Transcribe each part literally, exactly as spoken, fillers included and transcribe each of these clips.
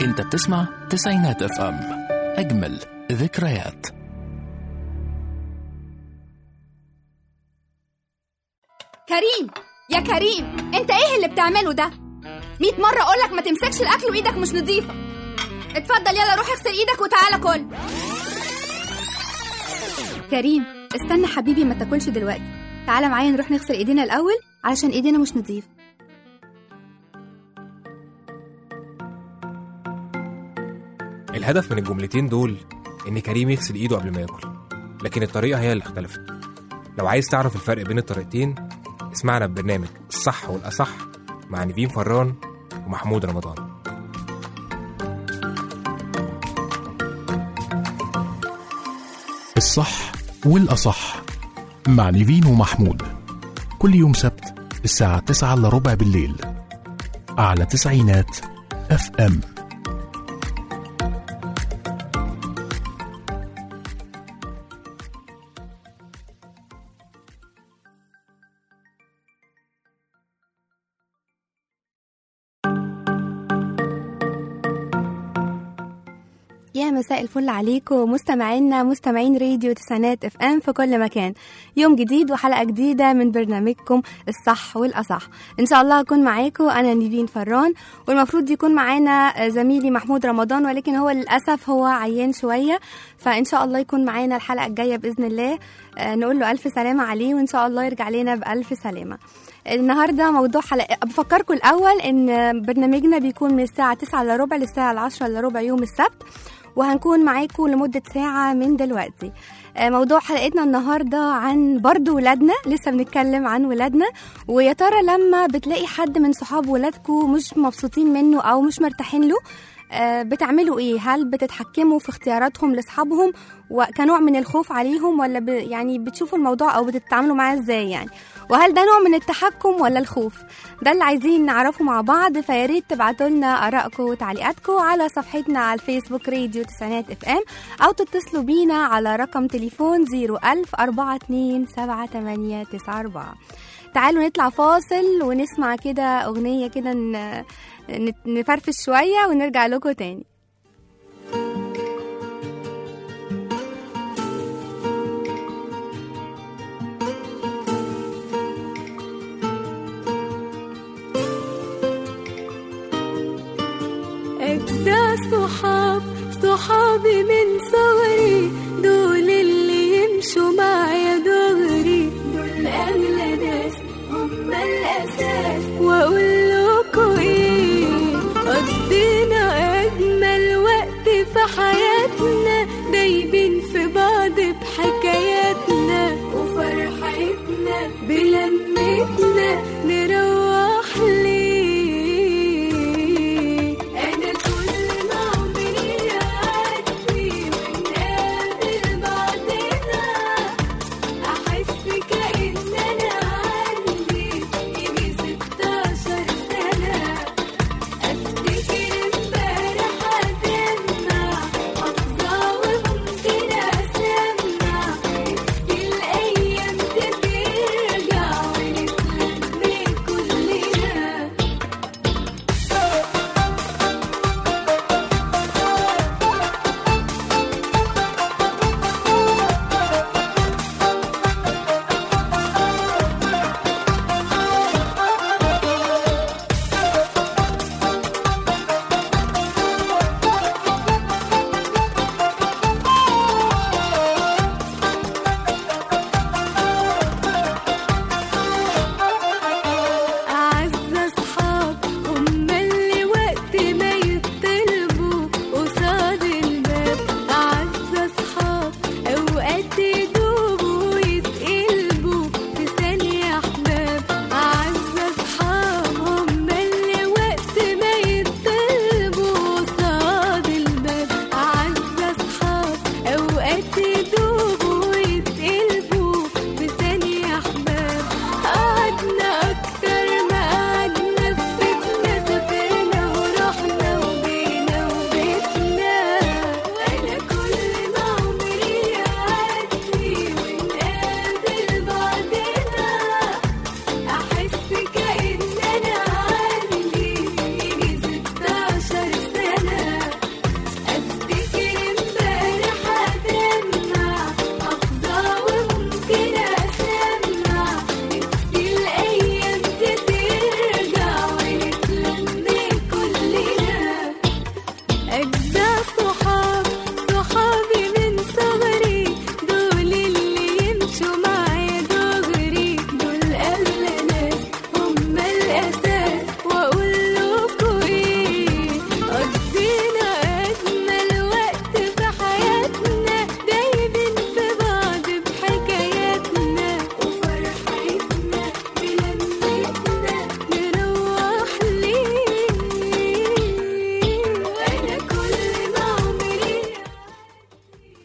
انت بتسمع تسعينات اف ام، اجمل ذكريات. كريم يا كريم، انت ايه اللي بتعمله ده؟ مئة مرة اقولك ما تمسكش الاكل وايدك مش نظيفة. اتفضل يلا روح اغسل ايدك وتعالى كل. كريم استنى حبيبي، ما تاكلش دلوقتي، تعالى معايا نروح نغسل ايدينا الاول علشان ايدينا مش نظيفة. الهدف من الجملتين دول إن كريم يغسل إيده قبل ما ياكل، لكن الطريقة هي اللي اختلفت. لو عايز تعرف الفرق بين الطريقتين اسمعنا ببرنامج الصح والأصح مع نيفين فران ومحمود رمضان. الصح والأصح مع نيفين ومحمود، كل يوم سبت الساعة تسعة إلا ربع بالليل على تسعينات اف ام. يا مساء الفل عليكم مستمعينا، مستمعين راديو تسعينات اف ام في كل مكان. يوم جديد وحلقة جديدة من برنامجكم الصح والأصح. ان شاء الله هكون معاكم انا نيفين فران، والمفروض يكون معانا زميلي محمود رمضان، ولكن هو للأسف هو عيان شوية، فان شاء الله يكون معانا الحلقة الجاية بإذن الله. نقول له ألف سلامة عليه وان شاء الله يرجع لنا بألف سلامة. النهاردة موضوع حلقة، بفكركم الأول ان برنامجنا بيكون من الساعة تسعة إلا ربع للساعة العشرة إلا ربع يوم السبت، وهنكون معاكم لمدة ساعة من دلوقتي. موضوع حلقتنا النهاردة عن برضو ولادنا، لسه بنتكلم عن ولادنا. ويا ترى لما بتلاقي حد من صحاب ولادكم مش مبسوطين منه أو مش مرتاحين له بتعملوا ايه؟ هل بتتحكموا في اختياراتهم لاصحابهم وكنوع من الخوف عليهم، ولا ب... يعني بتشوفوا الموضوع او بتتعاملوا معاه ازاي يعني؟ وهل ده نوع من التحكم ولا الخوف؟ ده اللي عايزين نعرفه مع بعض، فياريت تبعتوا لنا ارائكم وتعليقاتكم على صفحتنا على الفيسبوك راديو تسعينات اف ام، او تتصلوا بينا على رقم تليفون صفر ألف أربعة اتنين سبعة تمانية تسعة أربعة. تعالوا نطلع فاصل ونسمع كده اغنية كده ن... نفرفش شوية ونرجع لكم تاني. أجدع صحاب صحابي من صغري، دول اللي يمشوا معايا دغري، دول أغلى ناس هم الأساس. وأقول لكم إيه، قضينا أجمل وقت في حياتنا، دايبين في بعض بحكاياتنا وفرحتنا بلمتنا، نروح ليه. أنا كل ما عمري يعدي ونقابل بعضنا، أحس كأن أنا عندي يجي ستاشر سنة. أفتكر امبارح هتمنع أفضى وممكن أسمع، نفسي الأيام ترجع ونتلم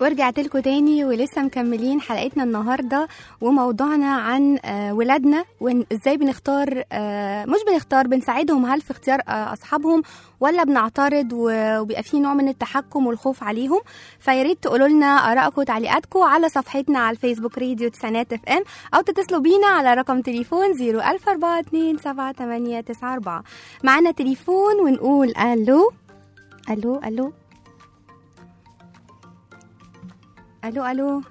ورجعت لكم تاني ولسه مكملين حلقتنا النهارده، وموضوعنا عن آه، ولادنا وازاي بنختار، آه، مش بنختار، بنساعدهم هل في اختيار آه، اصحابهم، ولا بنعترض و- وبيبقى فيه نوع من التحكم والخوف عليهم. فياريت تقولوا لنا ارائكم وتعليقاتكم على صفحتنا على الفيسبوك راديو تسعينات اف ام، او تتصلوا بينا على رقم تليفون صفر ألف أربعة اتنين سبعة تمانية تسعة أربعة. معانا تليفون ونقول الو الو الو الو الو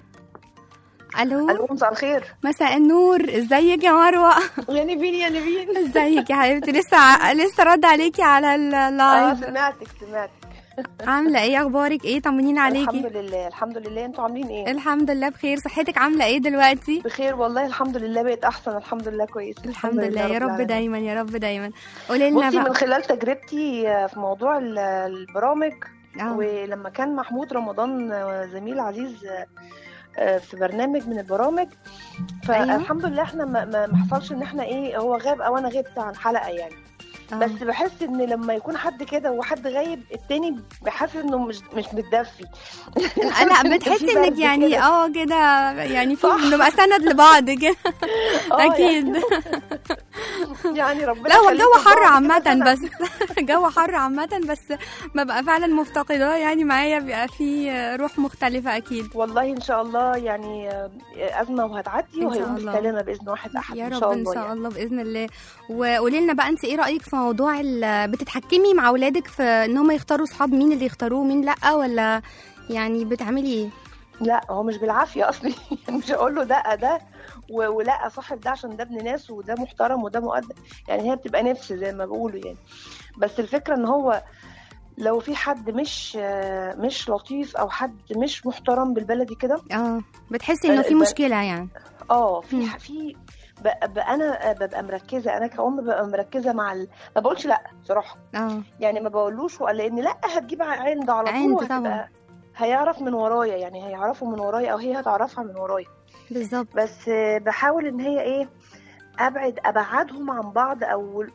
الو الو مساء الخير. مساء النور، ازيك يا مروه؟ يا نبيل يا نبيل. ازيك يا حبيبتي؟ لسه ع- لسه رد عليكي على اه اللايف. سمعتك سمعتك. عامله ايه؟ اخبارك ايه؟ طمنيني عليكي. الحمد لله الحمد لله، انتوا عاملين ايه؟ الحمد لله بخير. صحتك عامله ايه دلوقتي؟ بخير والله الحمد لله، بقيت احسن الحمد لله كويس. الحمد لله يا رب العالمين. دايما يا رب دايما. قولي لنا بصي، من بقى. خلال تجربتي في موضوع ال- البرامج، آه. ولما كان محمود رمضان زميل عزيز في برنامج من البرامج، فالحمد لله احنا ما ما ما حصلش ان احنا ايه، هو غاب او انا غبت عن حلقه يعني. آه. بس بحس ان لما يكون حد كده وحد غايب، التاني بحس انه مش مش متدفي. لا بتحسي في انك برد يعني كده. اه كده يعني في صح. بنبقى سند لبعض كده. آه اكيد. يعني, يعني ربنا لا هو يخليكم الجو حر لبعض عامة كده. بس الجو حر عامة بس ببقى فعلا مفتقداه، يعني معايا بيبقى في روح مختلفة أكيد. والله ان شاء الله يعني ازمه وهتعدي إن شاء وهيقوم الله. بالسلامه باذن واحد احد يا ان رب شاء إن الله شاء يعني. الله بإذن الله. وقولي لنا بقى أنت إيه رأيك في موضوع ال- بتتحكمي مع أولادك في إن هم يختاروا صحاب مين اللي يختاروه مين لأ، ولا يعني بتعملي إيه؟ لا هو مش بالعافيه اصلي. مش هقول له ده ده و- ولا صاحب ده عشان ده ابن ناس وده محترم وده مؤدب، يعني هي بتبقى نفس زي ما بيقولوا يعني. بس الفكره ان هو لو في حد مش مش لطيف او حد مش محترم بالبلدي كده، اه بتحسي إنه في الب- مشكلة يعني؟ اه في مم. في ب- ب- انا ببقى مركزه، انا كأم ببقى مركزه مع ال... ما بقولش لا بصراحه، اه يعني ما بقولوش لان لا هتجيب عند على طول عند وهتبقى طبعا. هيعرف من ورايا، يعني هيعرفوا من ورايا او هي هتعرفها من ورايا. بالظبط. بس بحاول ان هي ايه، ابعد ابعدهم عن بعض، او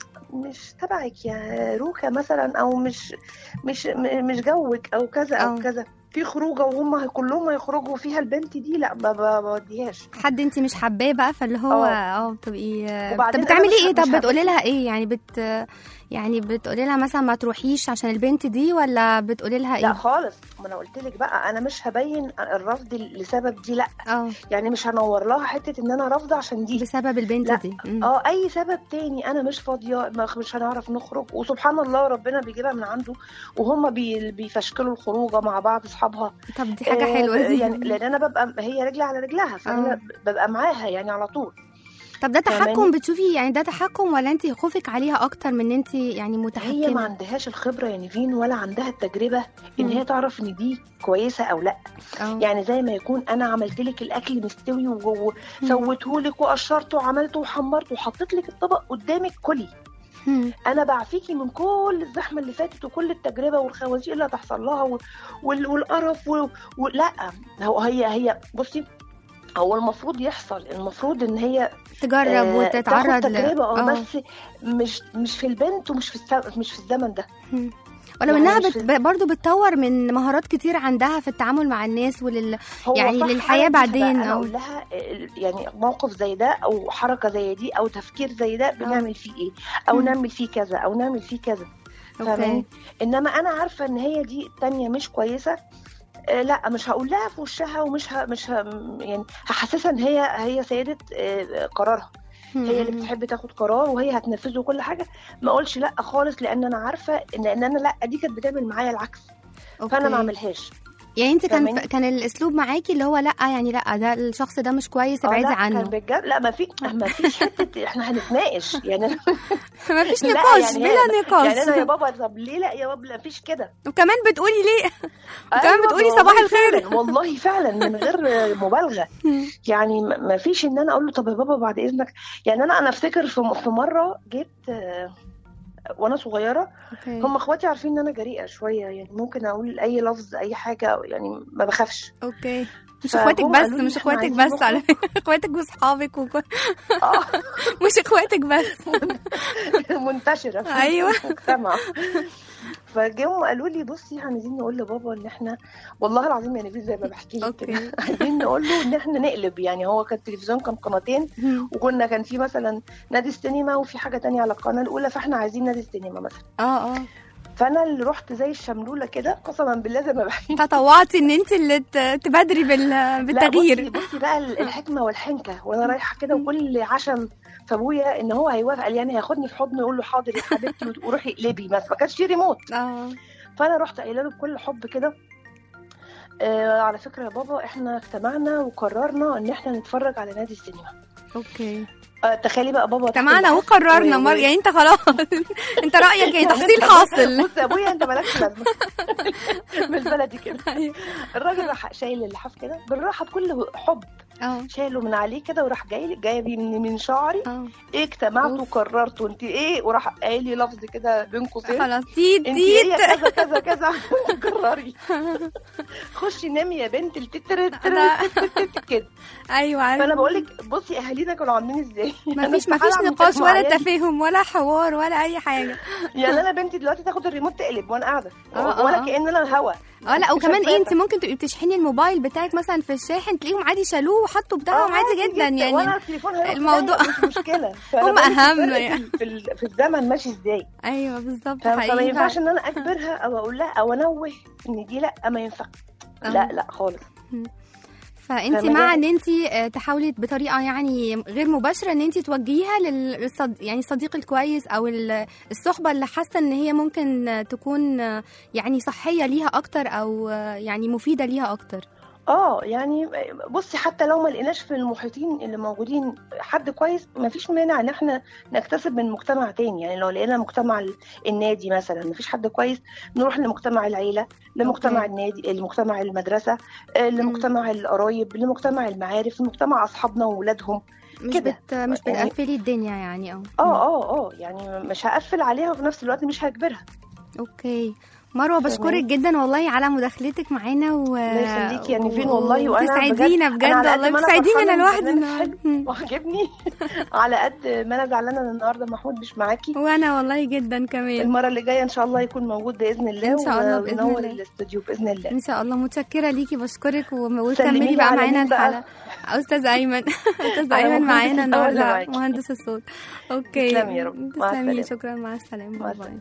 مش تبعك يا روكا مثلا، او مش مش م- مش جوك او كذا او آه. كذا. في خروجه وهم كلهم هيخرجوا فيها البنت دي، لا ما ب- بوديهاش. حد انت مش حباه بقى، فاللي هو اه. اه بتبقي طب وبعدين أنا بتعملي مش- ايه؟ مش طب حابة- بتقولي لها ايه يعني؟ بت يعني بتقولي لها مثلا ما تروحيش عشان البنت دي، ولا بتقولي لها لا ايه؟ خالص، ما انا قلت لك بقى انا مش هبين الرفض لسبب دي، لا اه يعني مش هنور لها حته ان انا رافضه عشان دي. بسبب البنت لا. دي. مم. اه اي سبب تاني انا مش فاضيه، ما- مش هنعرف نخرج، وسبحان الله ربنا بيجيبها من عنده وهم بي بيفشكلوا الخروجه مع بعض اصحابها. طب دي حاجه آه، حلوه دي. يعني لان انا ببقى هي رجلي على رجلها، آه. فانا ببقى معاها يعني على طول. طب ده تحكم فاهماني؟ بتشوفي يعني ده تحكم، ولا انت خوفك عليها اكتر من ان انت يعني هي ما متحكمه؟ عندهاش الخبره يا نيفين، ولا عندها التجربه ان مم. هي تعرف ان دي كويسه او لا. اه يعني زي ما يكون انا عملت لك الاكل مستوي وسويته لك وقشرته وعملته وحمرته وحطيت لك الطبق قدامك كلي، مم. انا بعفيكي من كل الزحمه اللي فاتت وكل التجربه والخوازيق اللي هتحصل لها و- وال- والقرف و- ولا هو هي هي بصي، هو المفروض يحصل، المفروض ان هي تجرب آه، وتتعرض تاخد تجربه اه آه. بس مش مش في البنت ومش في الس- مش في الزمن ده. مم. ولو يعني انها مش بت... في- برضو بتطور من مهارات كتير عندها في التعامل مع الناس ولل هو يعني صح، للحياة أنا دي بعدين. هبقى انا أو- اقول لها آه، يعني موقف زي ده او حركه زي دي او تفكير زي ده بنعمل فيه ايه، او مم. نعمل فيه كذا او نعمل فيه كذا، فاهماني؟ اوكي. انما انا عارفه ان هي دي التانية مش كويسه، آه، لا مش هقول لها في وشها، ومش ه... مش ه... يعني هحسسها ان هي هي سيده آه، قرارها، هي اللي بتحب تاخد قرار وهي هتنفذه كل حاجه. ما اقولش لا خالص، لان انا عارفه ان ان انا لا دي كانت بتعمل معايا العكس، فانا ما اعملهاش. يعني انت كان فاهماني؟ كان الاسلوب معاكي اللي هو لا يعني لا ده الشخص ده مش كويس آه، ابعدي لا عنه. كان بجد لا، ما في ما فيش حته احنا هنتناقش يعني. ما فيش لا، نقاش يعني بلا هي- نقاش. يعني انا يا بابا طب ليه لا يا بابا، لا فيش كده. وكمان بتقولي ليه وكمان أيوة، بتقولي والله صباح الخير. فعلا والله فعلا من غير مبالغه. يعني ما ما فيش ان انا اقول له طب يا بابا بعد اذنك. يعني انا انا افتكر في م- في مره جيت آه، وانا صغيره، اوكي. هم اخواتي عارفين ان انا جريئه شويه، يعني ممكن اقول اي لفظ اي حاجه، يعني ما بخافش. اوكي. مش فهم اخواتك قالوا بس لي مش إحنا اخواتك عايزين بس على نخرج. فكره اخواتك واصحابك وكل... اه مش اخواتك بس. منتشره في أيوة. المجتمع. فجم قالوا لي بصي عايزين نقول لبابا ان احنا والله العظيم يا نفيس زي ما بحكي لك أوكي. كده عايزين نقول له ان احنا نقلب. يعني هو كان التلفزيون كان قناتين وكنا كان في مثلا نادي السينما وفي حاجه تانية على القناه الاولى، فاحنا عايزين نادي السينما مثلا. اه اه فانا اللي رحت زي الشملوله كده قسما بالله زي ما بحكي. تطوعتي ان انت اللي ت- تبادري بال- بالتغيير. لا بصي, بصي بقى الحكمه والحنكه وانا رايحه كده وكل عشم في ابويا ان هو هيوافق، قال يعني هياخدني في حضنه يقول له حاضر يا حبيبتي وروحي اقلبي، بس ما كانش في ريموت. اه فانا رحت قايله له بكل حب كده آه على فكره يا بابا احنا اجتمعنا وقررنا ان احنا نتفرج على نادي السينما. اوكي آه تخيلي بقى بابا اجتمعنا وقررنا مر... يعني انت خلاص انت رايك ايه تحصيل حاصل. بص يا ابويا انت مالكش لازمه بالبلدي كده. الراجل راح شايل اللحاف كده بالراحه بكل حب، اه شايله من عليه كده وراح جاي جايب من من شعري اه ايه اجتمعت وقررت وانت ايه، وراح قايل لي لفظ كده بين قوسين خلاص تيت انت ايه تيت كذا كذا كذا قرري خشي نامي يا بنت التتر كده. ايوه عارفة. فانا بقول لك بصي اهالينا كانوا عاملين ازاي. ما أنا فيش ما فيش استحالة أعمل نقاش كده مع ولا عيالي. تفاهم ولا حوار ولا اي حاجه. يعني انا بنتي دلوقتي تاخد الريموت تقلب وانا قاعده آه، آه، ولا آه. كأن انا الهوا. اه لا وكمان ايه شفافة. انت ممكن تبقي بتشحني الموبايل بتاعك مثلا في الشاحن تلاقيهم عادي شالوه وحطوا بتاعهم آه، عادي جدا يعني. وانا التليفون هيروح الموضوع- في داهية، مش مشكله. فأنا هم بقول لك أهم الفرق يعني. في, ال- في الزمن ماشي ازاي. ايوه بالظبط فما حقيقي ينفعش فعلا. ان انا اجبرها او اقول لها او انوه ان دي لا ما ينفع. آه. لا لا خالص. فانت فاهمة مع يعني؟ ان انت آه، تحاولي بطريقه يعني غير مباشره ان انت توجهيها للصد... يعني الصديق الكويس او ال- الصحبه اللي حاسه ان هي ممكن آه، تكون آه، يعني صحيه ليها اكتر او آه، يعني مفيده ليها اكتر. اه يعني بصي حتى لو ما لقيناش في المحيطين اللي موجودين حد كويس ما فيش مانع ان احنا نكتسب من مجتمع تاني. يعني لو لقينا مجتمع ال- النادي مثلا ما فيش حد كويس نروح لمجتمع العيله، لمجتمع أوكي. النادي، لمجتمع المدرسه، آه، لمجتمع القرايب، لمجتمع المعارف، لمجتمع اصحابنا واولادهم. مش كده. بت... مش يعني- بتقفلي الدنيا يعني اه اه اه اه يعني مش هقفل عليها وفي نفس الوقت مش هجبرها. اوكي مروه تمام. بشكرك جدا والله على مداخلتك معانا و الله يخليكي يا نيفين والله. وانا تسعدينا بجد أنا على قد والله ما أنا بتسعديني انا فرحانة لوحدي بالبرنامج النهارده. حلو وعجبني على قد ما انا زعلانه ان النهارده محمود مش معاكي. وانا والله جدا كمان المره اللي جايه ان شاء الله يكون موجود باذن الله إن شاء الله بإذن وننور الله. الاستوديو باذن الله. ان شاء الله متشكره ليكي بشكرك و- سلمي وكملي لي بقى على معانا مين بقى؟ الحلقه. استاذ ايمن استاذ على ايمن مهندس معانا الصوت اللي النهارده معاكي. مهندس الصوت. اوكي تسلمي يا رب. مع تسلمي السلامة. شكرا مع السلامه مع باي باي.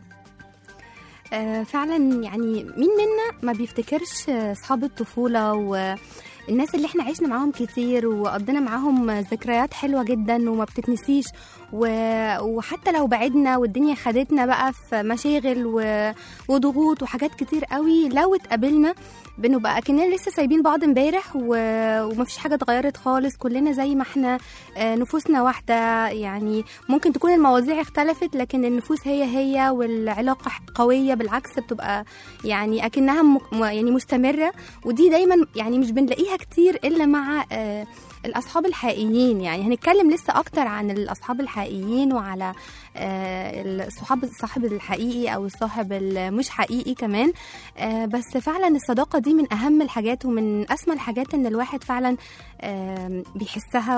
آه فعلا يعني مين منا ما بيفتكرش اصحاب الطفوله والناس اللي احنا عشنا معاهم كتير وقضينا معاهم ذكريات حلوه جدا وما بتتنسيش و... وحتى لو بعدنا والدنيا خدتنا بقى في مشاغل و... وضغوط وحاجات كتير قوي لو اتقابلنا بنبقى اكننا لسه سايبين بعض امبارح و... ومفيش حاجه اتغيرت خالص كلنا زي ما احنا آه، نفوسنا واحده. يعني ممكن تكون المواضيع اختلفت لكن النفوس هي هي والعلاقه قويه بالعكس بتبقى يعني اكنها م... م- يعني مستمره. ودي دايما يعني مش بنلاقيها كتير الا مع آه، الاصحاب الحقيقيين. يعني هنتكلم لسه اكتر عن الاصحاب الحقيقيين وعلى آه، الصحاب الصاحب الحقيقي او الصاحب المش حقيقي كمان. آه، بس فعلا الصداقه دي من اهم الحاجات ومن اسمى الحاجات ان الواحد فعلا آم، بيحسها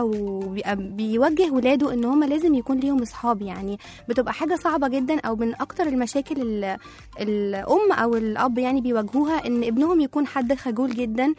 وبيوجه ولاده ان هم لازم يكون ليهم اصحاب. يعني بتبقى حاجه صعبه جدا او من اكتر المشاكل ال- الام او الاب يعني بيواجهوها ان ابنهم يكون حد خجول جدا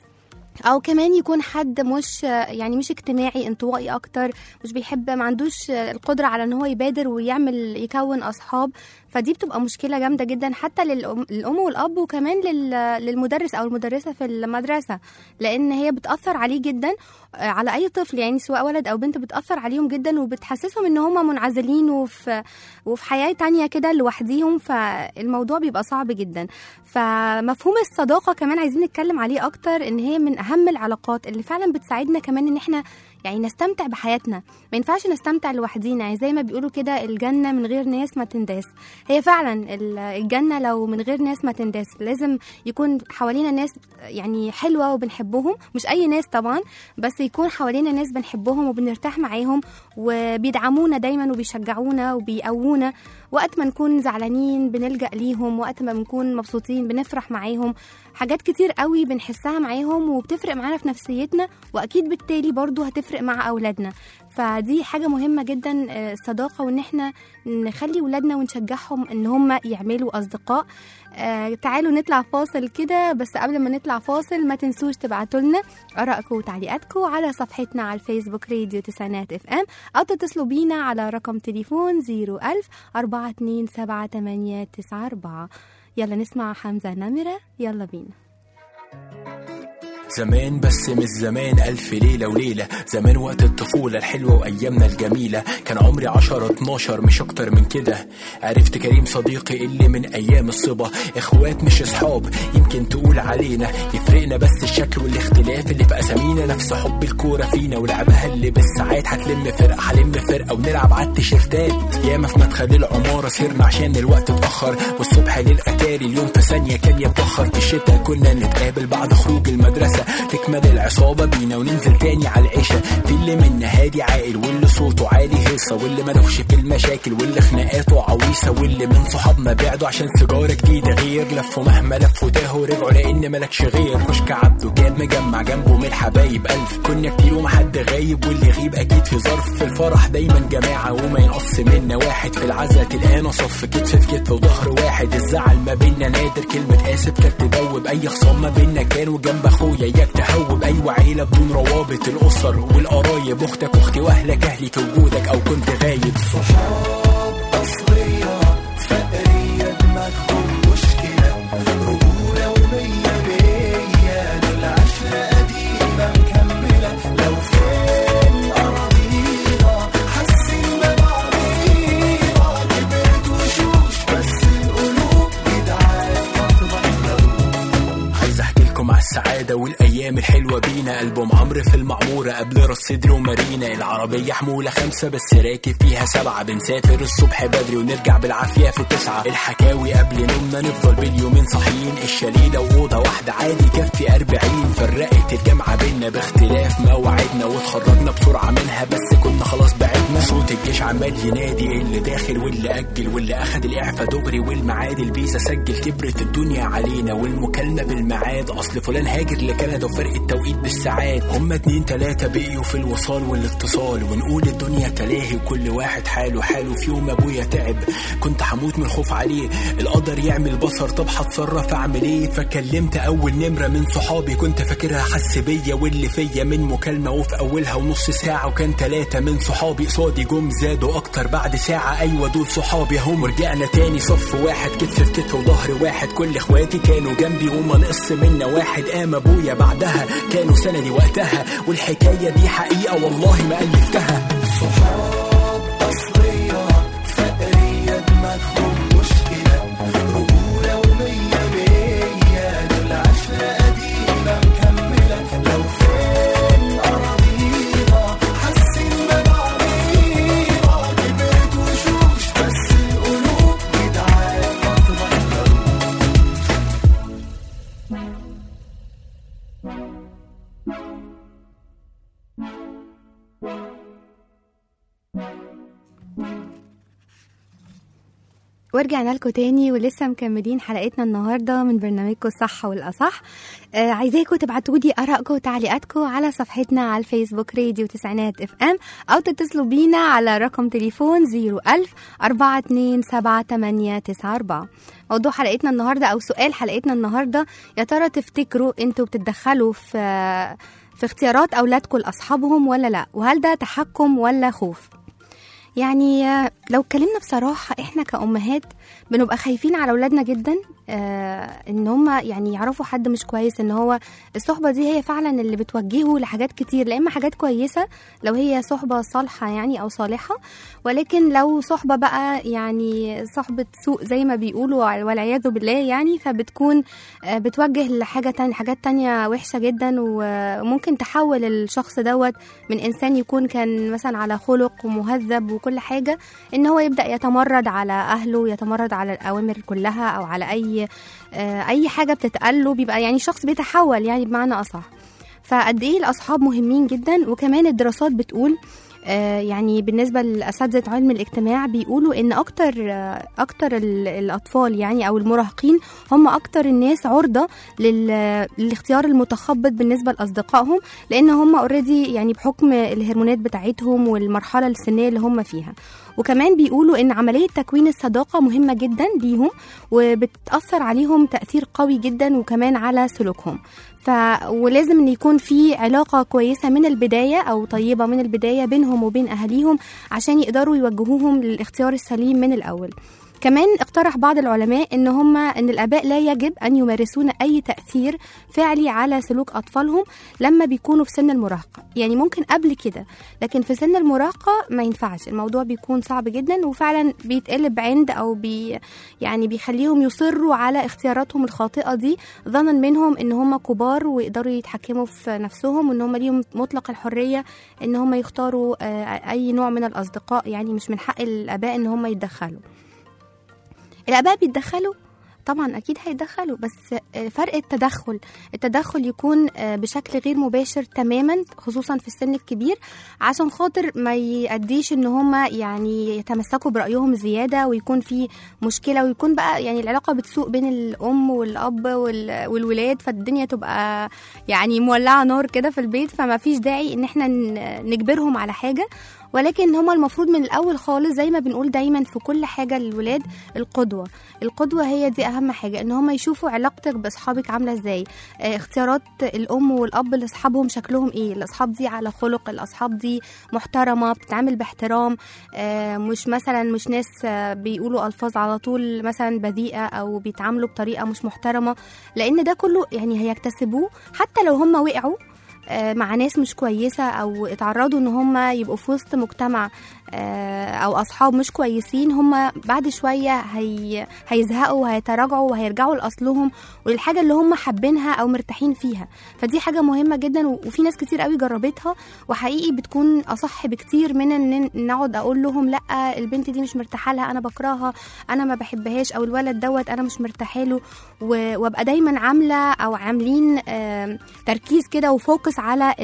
او كمان يكون حد مش يعني مش اجتماعي انطوائي اكتر مش بيحب ما عندوش القدره على ان هو يبادر ويعمل يكون اصحاب. فدي بتبقى مشكله جامده جدا حتى للام للأم والاب وكمان لل- للمدرس او المدرسه في المدرسه لان هي بتاثر عليه جدا على اي طفل يعني سواء ولد او بنت بتاثر عليهم جدا وبتحسسهم ان هم منعزلين وفي وفي حياه تانية كده لوحديهم. فالموضوع بيبقى صعب جدا. فمفهوم الصداقه كمان عايزين نتكلم عليه اكتر ان هي من اهم العلاقات اللي فعلا بتساعدنا كمان ان احنا يعني نستمتع بحياتنا. ما ينفعش نستمتع لوحدينا يعني زي ما بيقولوا كده الجنة من غير ناس ما تنداس. هي فعلا ال- الجنة لو من غير ناس ما تنداس لازم يكون حوالينا ناس يعني حلوة وبنحبهم مش أي ناس طبعا بس يكون حوالينا ناس بنحبهم وبنرتاح معاهم وبيدعمونا دايما وبيشجعونا وبيقوونا وقت ما نكون زعلانين بنلجأ ليهم وقت ما بنكون مبسوطين بنفرح معاهم. حاجات كتير قوي بنحسها معاهم وبتفرق معانا في نفسيتنا واكيد بالتالي برضو هتفرق مع اولادنا. فدي حاجة مهمة جدا آه، الصداقة، وان احنا نخلي ولادنا ونشجعهم ان هم يعملوا اصدقاء. آه تعالوا نطلع فاصل كده، بس قبل ما نطلع فاصل ما تنسوش تبعتوا لنا ارائكم وتعليقاتكم على صفحتنا على الفيسبوك راديو تسعينات اف ام، او تتصلوا بينا على رقم تليفون صفر ألف أربعة اتنين سبعة تمانية تسعة أربعة. يلا نسمع حمزة نمرة، يلا بينا. زمان بس مش زمان ألف ليلة وليلة، زمان وقت الطفولة الحلوة وأيامنا الجميلة، كان عمري عشرة اتناشر مش أكتر من كده. عرفت كريم صديقي اللي من أيام الصبا، إخوات مش أصحاب يمكن تقول علينا، يفرقنا بس الشكل والاختلاف اللي في أسامينا، نفس حب الكورة فينا ولعبها اللي بالساعات، هتلم فرقة هلم فرقة ونلعب على التيشيرتات. ياما في مدخل العمارة سهرنا عشان الوقت اتأخر، والصبح للأتاري اليوم في ثانية كان يتأخر. في الشتا كنا نتقابل بعد خروج المدرسة، تكمل العصابة بينا وننزل تاني على العشاء. في اللي منا هادي عاقل، واللي صوته عالي هيصة، واللي ملوش في المشاكل، واللي خناقاته عويصة، واللي من صحابنا بعدوا عشان سيجارة جديدة غير، لفوا مهما لفوا تاهوا رجعوا لأن ملكش غير. كشك عبده كان مجمع جنبه من الحبايب ألف، كنا كتير ومحد غايب، واللي يغيب أكيد في ظرف. في الفرح دايما جماعة وما ينقص منا واحد، في العزا تلقانا صف كتف في كتف وظهر واحد. الزعل ما بينا نادر، كلمة آسف كانت تدوب أي خصام ما بينا، كان وجنب أخويا إياك تهوب. أيوة عيلة بدون روابط، الأسر والقرايب، أختك أختي وأهلك أهلي في وجودك أو كنت غايب. صحاب أصلية فقرية دماغهم مشكلة، رجولة ومية مية، دول عشرة قديمة مكملة. لو فين أراضينا حاسين ببعضينا، كبرت وشوش بس القلوب جدعان تتغير. عايز أحكي لكم على السعادة والأيام الحلوة بينا، ألبوم عمرو في المعمورة قبل راس صدري ومارينا. العربية حمولة خمسة بس راكب فيها سبعة، بنسافر الصبح بدري ونرجع بالعافية في تسعة. الحكاوي قبل نومنا نفضل باليومين صاحيين، الشاليه وأوضة واحدة عادي كفي أربعين. فرقت الجامعة بينا باختلاف مواعيدنا، واتخرجنا بسرعة منها بس كنا خلاص بعدنا. صوت الجيش عمال ينادي اللي داخل واللي أجل، واللي أخد الإعفاء دغري والمعاد الفيزا سجل. كبرت الدنيا علينا والمكالمة بالمعاد، أصل فلان هاجر لكندا وفرق التوقيت بالساعات. هما اتنين تلاتة بقيوا في الوصال والاتصال، ونقول الدنيا تلاهي وكل واحد حاله حاله. في يوم ابويا تعب كنت هموت من الخوف عليه، القدر يعمل بصر طب هتصرف اعمل ايه. فكلمت اول نمرة من صحابي كنت فاكرها حس بيا، واللي فيا من مكالمة وفي اولها ونص ساعة، وكان تلاتة من صحابي قصادي جم زادوا اكتر بعد ساعة. ايوه دول صحابي هم، ورجعنا تاني صف واحد كتف في كتف وظهر واحد. كل اخواتي كانوا جنبي وما نقص منا واحد. قام ابويا بعدها كانوا سندي وقتها، والحكاية دي حقيقة والله ما ألفتها. صحاب أصلية فقرية دماغهم مشكلة، رجولة ومية مية، دول عشرة قديمة مكملة. لو فين أراضينا حاسين ببعضينا، كبرت وشوش بس القلوب جدعان ما تغيروش. ورجعنا لكم تاني ولسه مكملين حلقتنا النهارده من برنامجكم الصح والأصح. آه عايزاكم تبعتوا لي آرائكم وتعليقاتكم على صفحتنا على الفيسبوك راديو تسعينات اف ام، او تتصلوا بينا على رقم تليفون صفر ألف أربعة اتنين سبعة تمانية تسعة أربعة. موضوع حلقتنا النهارده او سؤال حلقتنا النهارده، يا ترى تفتكروا انتوا بتتدخلوا في في اختيارات اولادكم لاصحابهم ولا لا؟ وهل ده تحكم ولا خوف؟ يعني لو اتكلمنا بصراحة احنا كأمهات بنبقى خايفين على أولادنا جدا، آه ان هم يعني يعرفوا حد مش كويس، ان هو الصحبة دي هي فعلا اللي بتوجهه لحاجات كتير، لا اما حاجات كويسة لو هي صحبة صالحة يعني او صالحة، ولكن لو صحبة بقى يعني صحبة سوء زي ما بيقولوا والعياذ بالله يعني، فبتكون آه بتوجه لحاجة تانية حاجات تانية وحشة جدا، وممكن تحول الشخص دوت من انسان يكون كان مثلا على خلق ومهذب وكل حاجة، ان هو يبدأ يتمرد على اهله، يتمرد على الاوامر كلها او على اي اي حاجه بتتقال له، بيبقى يعني شخص بيتحول يعني بمعنى اصح. فقد ايه الاصحاب مهمين جدا. وكمان الدراسات بتقول آه يعني بالنسبة لأساتذة علم الاجتماع بيقولوا إن أكتر آه أكتر الأطفال يعني أو المراهقين هم أكتر الناس عرضة للاختيار المتخبط بالنسبة لأصدقائهم، لأن هم اوريدي يعني بحكم الهرمونات بتاعتهم والمرحلة السنية اللي هم فيها. وكمان بيقولوا إن عملية تكوين الصداقة مهمة جدا ليهم وبتأثر عليهم تأثير قوي جدا وكمان على سلوكهم. ف ولازم ان يكون في علاقه كويسه من البدايه او طيبه من البدايه بينهم وبين اهاليهم عشان يقدروا يوجهوهم للاختيار السليم من الاول. كمان اقترح بعض العلماء ان هم ان الاباء لا يجب ان يمارسون اي تاثير فعلي على سلوك اطفالهم لما بيكونوا في سن المراهقه، يعني ممكن قبل كده لكن في سن المراهقه ما ينفعش، الموضوع بيكون صعب جدا وفعلا بيتقلب عند او بي يعني بيخليهم يصروا على اختياراتهم الخاطئه دي ظنا منهم ان هم كبار ويقدروا يتحكموا في نفسهم وان هم ليهم مطلق الحريه ان هم يختاروا اي نوع من الاصدقاء، يعني مش من حق الاباء ان هم يتدخلوا. الآباء بيتدخلوا طبعا أكيد هيتدخلوا، بس فرق التدخل التدخل يكون بشكل غير مباشر تماما خصوصا في السن الكبير عشان خاطر ما يأديش ان هم يعني يتمسكوا برأيهم زيادة ويكون في مشكلة ويكون بقى يعني العلاقة بتسوء بين الأم والأب والولاد، فالدنيا تبقى يعني مولعة نار كده في البيت، فما فيش داعي ان احنا نجبرهم على حاجة. ولكن هما المفروض من الأول خالص زي ما بنقول دايما في كل حاجة للولاد القدوة القدوة هي دي أهم حاجة، إن هما يشوفوا علاقتك بأصحابك عاملة إزاي، اه اختيارات الأم والأب لأصحابهم شكلهم إيه، الأصحاب دي على خلق، الأصحاب دي محترمة بتتعامل باحترام، اه مش مثلا مش ناس اه بيقولوا ألفاظ على طول مثلا بذيئة أو بيتعاملوا بطريقة مش محترمة، لأن ده كله يعني هيكتسبوه حتى لو هما وقعوا مع ناس مش كويسة أو اتعرضوا ان هم يبقوا في وسط مجتمع أو أصحاب مش كويسين، هم بعد شوية هي... هيزهقوا وهيتراجعوا وهيرجعوا لأصلهم وللحاجة اللي هم حابينها أو مرتاحين فيها. فدي حاجة مهمة جدا وفي ناس كتير قوي جربتها وحقيقي بتكون أصح بكتير من ان نقعد أقول لهم لأ البنت دي مش مرتاحة لها، أنا بكرهها، أنا ما بحبهاش، أو الولد دوت أنا مش مرتاحة له، وابقى دايما عاملة أو عاملين تركيز كده وفوكس على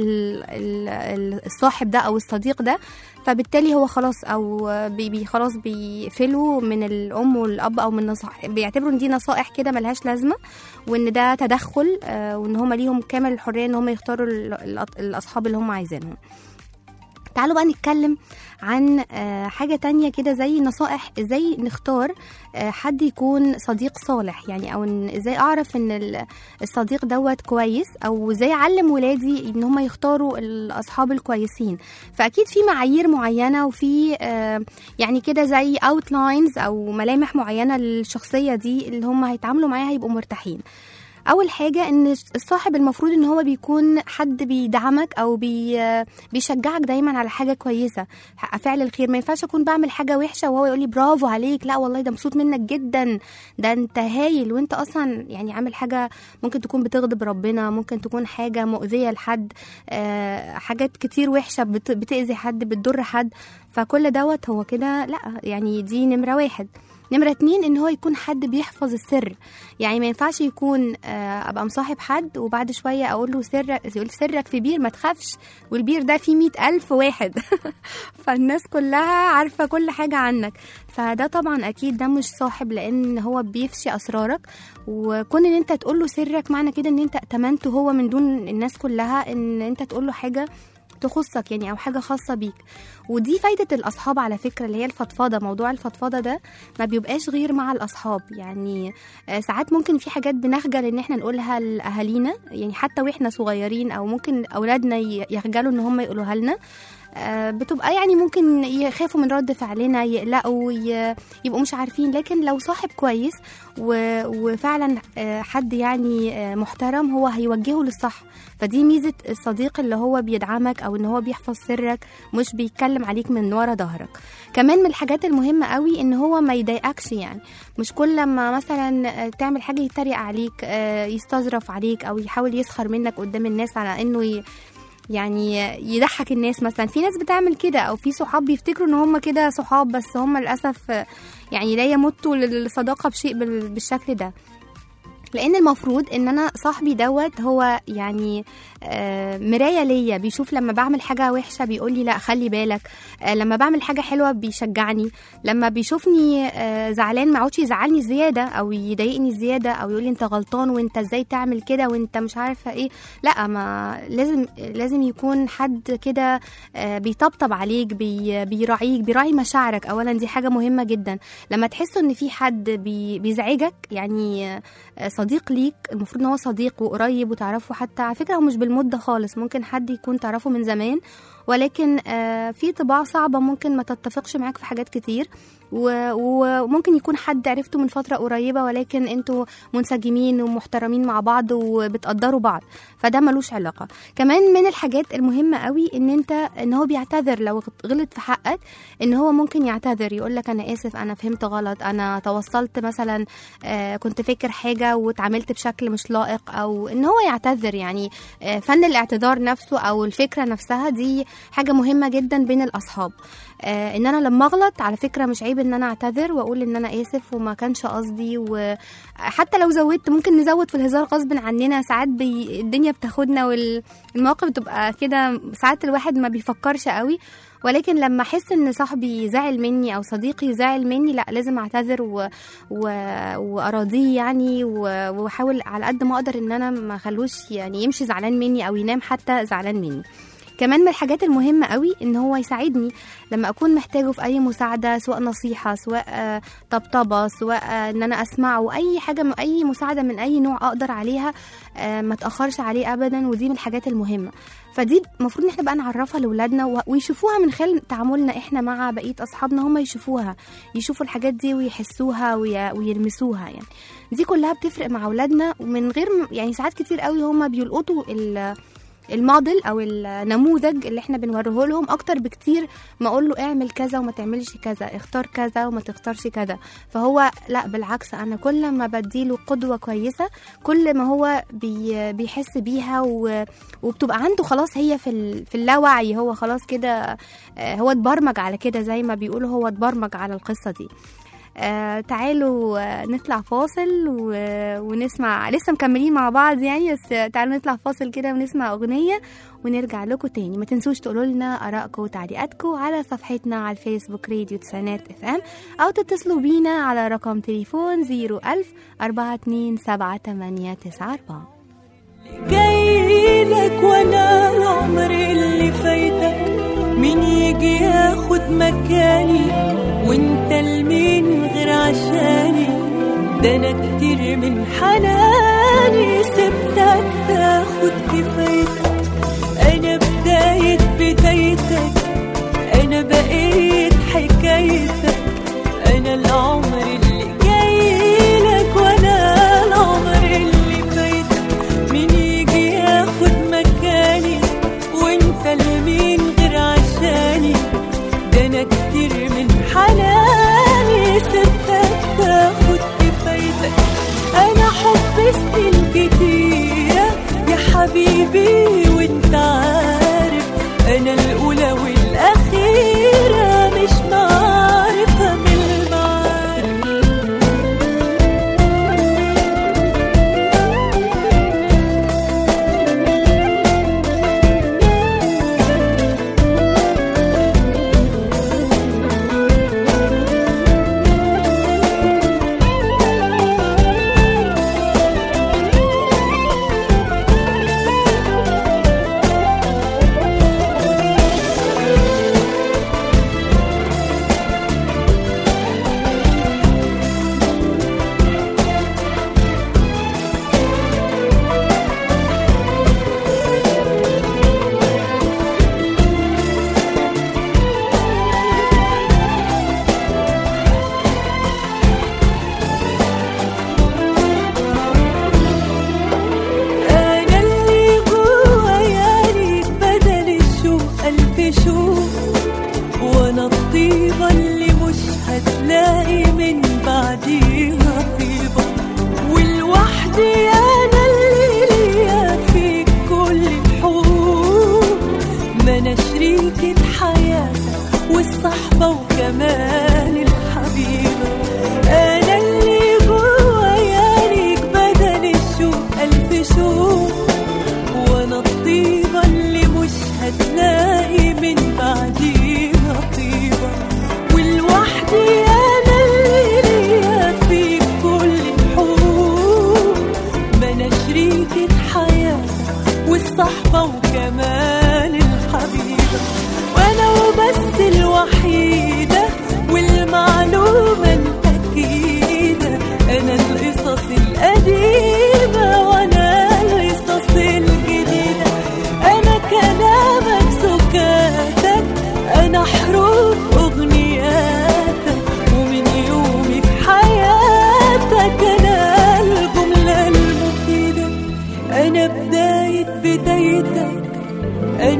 الصاحب ده أو الصديق ده، فبالتالي هو خلاص او بي بي خلاص بيقفلوا من الام والاب او من نصائح، بيعتبروا ان دي نصائح كده ملهاش لازمه وان ده تدخل آه وان هم ليهم كامل الحريه ان هم يختاروا الاصحاب اللي هم عايزينهم. تعالوا بقى نتكلم عن حاجة تانية كده زي نصائح ازاي نختار حد يكون صديق صالح، يعني او ازاي اعرف ان الصديق دوت كويس، او ازاي اعلم ولادي ان هم يختاروا الاصحاب الكويسين. فاكيد في معايير معينة وفي يعني كده زي اوتلاينز او ملامح معينة للشخصية دي اللي هم هيتعاملوا معاها هيبقوا مرتاحين. اول حاجه ان الصاحب المفروض ان هو بيكون حد بيدعمك او بي بيشجعك دايما على حاجه كويسه، فعل الخير. ما ينفعش اكون بعمل حاجه وحشه وهو يقول لي برافو عليك، لا والله ده مبسوط منك جدا، ده انت هايل، وانت اصلا يعني عامل حاجه ممكن تكون بتغضب ربنا، ممكن تكون حاجه مؤذيه لحد، آه حاجات كتير وحشه بتاذي حد، بتضر حد. فكل دوت هو كده لا، يعني دي نمره واحد. نمرة اتنين ان هو يكون حد بيحفظ السر، يعني ما ينفعش يكون ابقى مصاحب حد وبعد شوية اقول له سرك، يقول سرك في بير ما تخافش، والبير ده فيه مئة الف واحد فالناس كلها عارفة كل حاجة عنك. فده طبعا اكيد ده مش صاحب، لان هو بيفشي اسرارك، وكون ان انت تقول له سرك معنى كده ان انت اتمنته هو من دون الناس كلها ان انت تقول له حاجة تخصك يعني او حاجه خاصه بيك. ودي فايده الاصحاب على فكره، اللي هي الفضفضه. موضوع الفضفضه ده ما بيبقاش غير مع الاصحاب، يعني ساعات ممكن في حاجات بنخجل ان احنا نقولها لاهالينا، يعني حتى واحنا صغيرين، او ممكن اولادنا يخجلوا ان هم يقولوها لنا، بتبقى يعني ممكن يخافوا من رد فعلنا، يقلقوا، يبقوا مش عارفين. لكن لو صاحب كويس وفعلا حد يعني محترم هو هيوجهه للصح. فدي ميزة الصديق اللي هو بيدعمك او ان هو بيحفظ سرك، مش بيتكلم عليك من ورا ظهرك. كمان من الحاجات المهمة قوي ان هو ما يضايقكش، يعني مش كل لما مثلا تعمل حاجة يتريق عليك، يستظرف عليك او يحاول يسخر منك قدام الناس على انه ي... يعني يضحك الناس. مثلا في ناس بتعمل كده، او في صحاب بيفتكروا ان هم كده صحاب، بس هم للاسف يعني لا يمتوا للصداقه بشيء بالشكل ده. لان المفروض ان انا صاحبي دوت هو يعني آه، مرايه ليا، بيشوف لما بعمل حاجه وحشه بيقول لي لا خلي بالك، آه، لما بعمل حاجه حلوه بيشجعني، لما بيشوفني آه، زعلان ما عودش يزعلني زياده او يضايقني زياده او يقول لي انت غلطان وانت ازاي تعمل كده وانت مش عارفه ايه. لا، ما لازم لازم يكون حد كده آه، بيطبطب عليك، بي بيراعيك، بيراعي مشاعرك. اولا دي حاجه مهمه جدا. لما تحسوا ان في حد بي بيزعجك، يعني آه، صديق ليك، المفروض ان هو صديق وقريب وتعرفه، حتى على فكره هو مش بالمده خالص، ممكن حد يكون تعرفه من زمان ولكن آه، في طباع صعبه ممكن ما تتفقش معاك في حاجات كتير، و- وممكن يكون حد عرفته من فتره قريبه ولكن انتوا منسجمين ومحترمين مع بعض وبتقدروا بعض، فده ملوش علاقه. كمان من الحاجات المهمه قوي ان انت ان هو بيعتذر لو غلط في حقك، ان هو ممكن يعتذر يقول لك انا اسف، انا فهمت غلط، انا توصلت مثلا آه، كنت فاكر حاجه واتعاملت بشكل مش لائق، او ان هو يعتذر. يعني آه، فن الاعتذار نفسه او الفكره نفسها دي حاجه مهمه جدا بين الاصحاب. آه، ان انا لما اغلط على فكره مش عيب ان انا اعتذر واقول ان انا اسف وما كانش قصدي، وحتى لو زودت ممكن نزود في الهزار غصب عننا، ساعات بي الدنيا بتاخدنا والمواقف بتبقى كده، ساعات الواحد ما بيفكرش قوي. ولكن لما احس ان صاحبي زعل مني او صديقي زعل مني، لا لازم اعتذر و... و... واراضيه يعني، و... واحاول على قد ما اقدر ان انا ما اخلوش يعني يمشي زعلان مني او ينام حتى زعلان مني. كمان من الحاجات المهمة قوي ان هو يساعدني لما اكون محتاجه في اي مساعدة، سواء نصيحة، سواء آه، طبطبة، سواء آه، ان انا اسمعه، اي حاجة، اي مساعدة من اي نوع اقدر عليها، آه، ما تأخرش عليه ابدا. ودي من الحاجات المهمة، فدي المفروض ان احنا بقى نعرفها لاولادنا و- ويشوفوها من خلال تعاملنا احنا مع بقية اصحابنا، هم يشوفوها، يشوفوا الحاجات دي ويحسوها وي- ويلمسوها. يعني دي كلها بتفرق مع اولادنا، ومن غير م- يعني ساعات كتير قوي هم بيلقطوا ال الموديل او النموذج اللي احنا بنوريه لهم اكتر بكتير ما اقول له اعمل كذا وما تعملش كذا، اختار كذا وما تختارش كذا. فهو لا، بالعكس، انا كل ما بديله قدوة كويسة كل ما هو بي بيحس بيها و- وبتبقى عنده خلاص هي في ال- في اللاوعي، هو خلاص كده آه، هو اتبرمج على كده، زي ما بيقولوا هو اتبرمج على القصة دي. آه تعالوا آه نطلع فاصل و... ونسمع، لسه مكملين مع بعض يعني، بس آه تعالوا نطلع فاصل كده ونسمع أغنية ونرجع لكم تاني. ما تنسوش تقولوا لنا آرائكم وتعليقاتكم على صفحتنا على الفيسبوك راديو تسعينات اف ام، أو تتصلوا بينا على رقم تليفون زيرو ألف أربعة اتنين سبعة تمانية تسعة أربعة. جايلك وانا العمر اللي فايتك، مين يجي ياخد مكاني وانت لمين غير عشاني؟ ده انا كتير من حناني سبتك تاخد كفايتك، انا بداية بدايتك، انا بقيت حكايتك، انا العمر اللي جايلك وانا العمر اللي فايتك، مين يجي ياخد مكاني وانت لمين غير عشاني؟ ده انا كتير من حناني سبتك تاخد كفايتك، انا حب سنين كتيرة يا حبيبي وانت عارف، انا الاولى والاخيرة مش معرفة من كمان الحبيبة، أنا اللي جوا ياليك بدل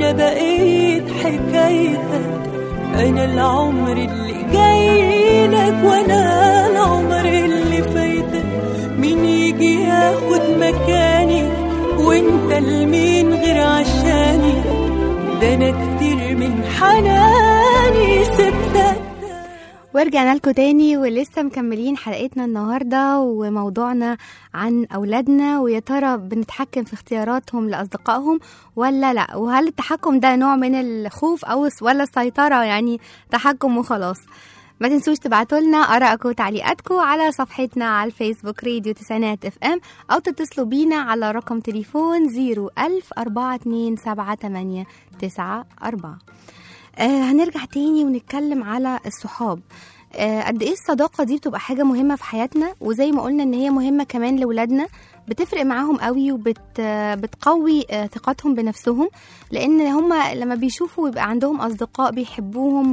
وانا بقيت حكايتك. انا العمر اللي جاي لك وانا العمر اللي فايتك. مين يجي ياخد مكاني وانت لمين غير عشاني؟ ده انا كتير من حناني سبتك. ورجعنا لكم تاني ولسه مكملين حلقتنا النهاردة وموضوعنا عن أولادنا، ويا ترى بنتحكم في اختياراتهم لأصدقائهم ولا لا، وهل التحكم ده نوع من الخوف أو ولا السيطرة، يعني تحكم وخلاص. ما تنسوش تبعتوا لنا آرائكم وتعليقاتكم على صفحتنا على الفيسبوك راديو تسعينات اف ام، أو تتصلوا بينا على رقم تليفون زيرو ألف أربعة اتنين سبعة تمانية تسعة أربعة. آه هنرجع تاني ونتكلم على الصحاب. آه قد ايه الصداقة دي بتبقى حاجة مهمة في حياتنا، وزي ما قلنا ان هي مهمة كمان لولادنا، بتفرق معاهم قوي وبتقوي آه ثقتهم بنفسهم، لان هم لما بيشوفوا يبقى عندهم اصدقاء بيحبوهم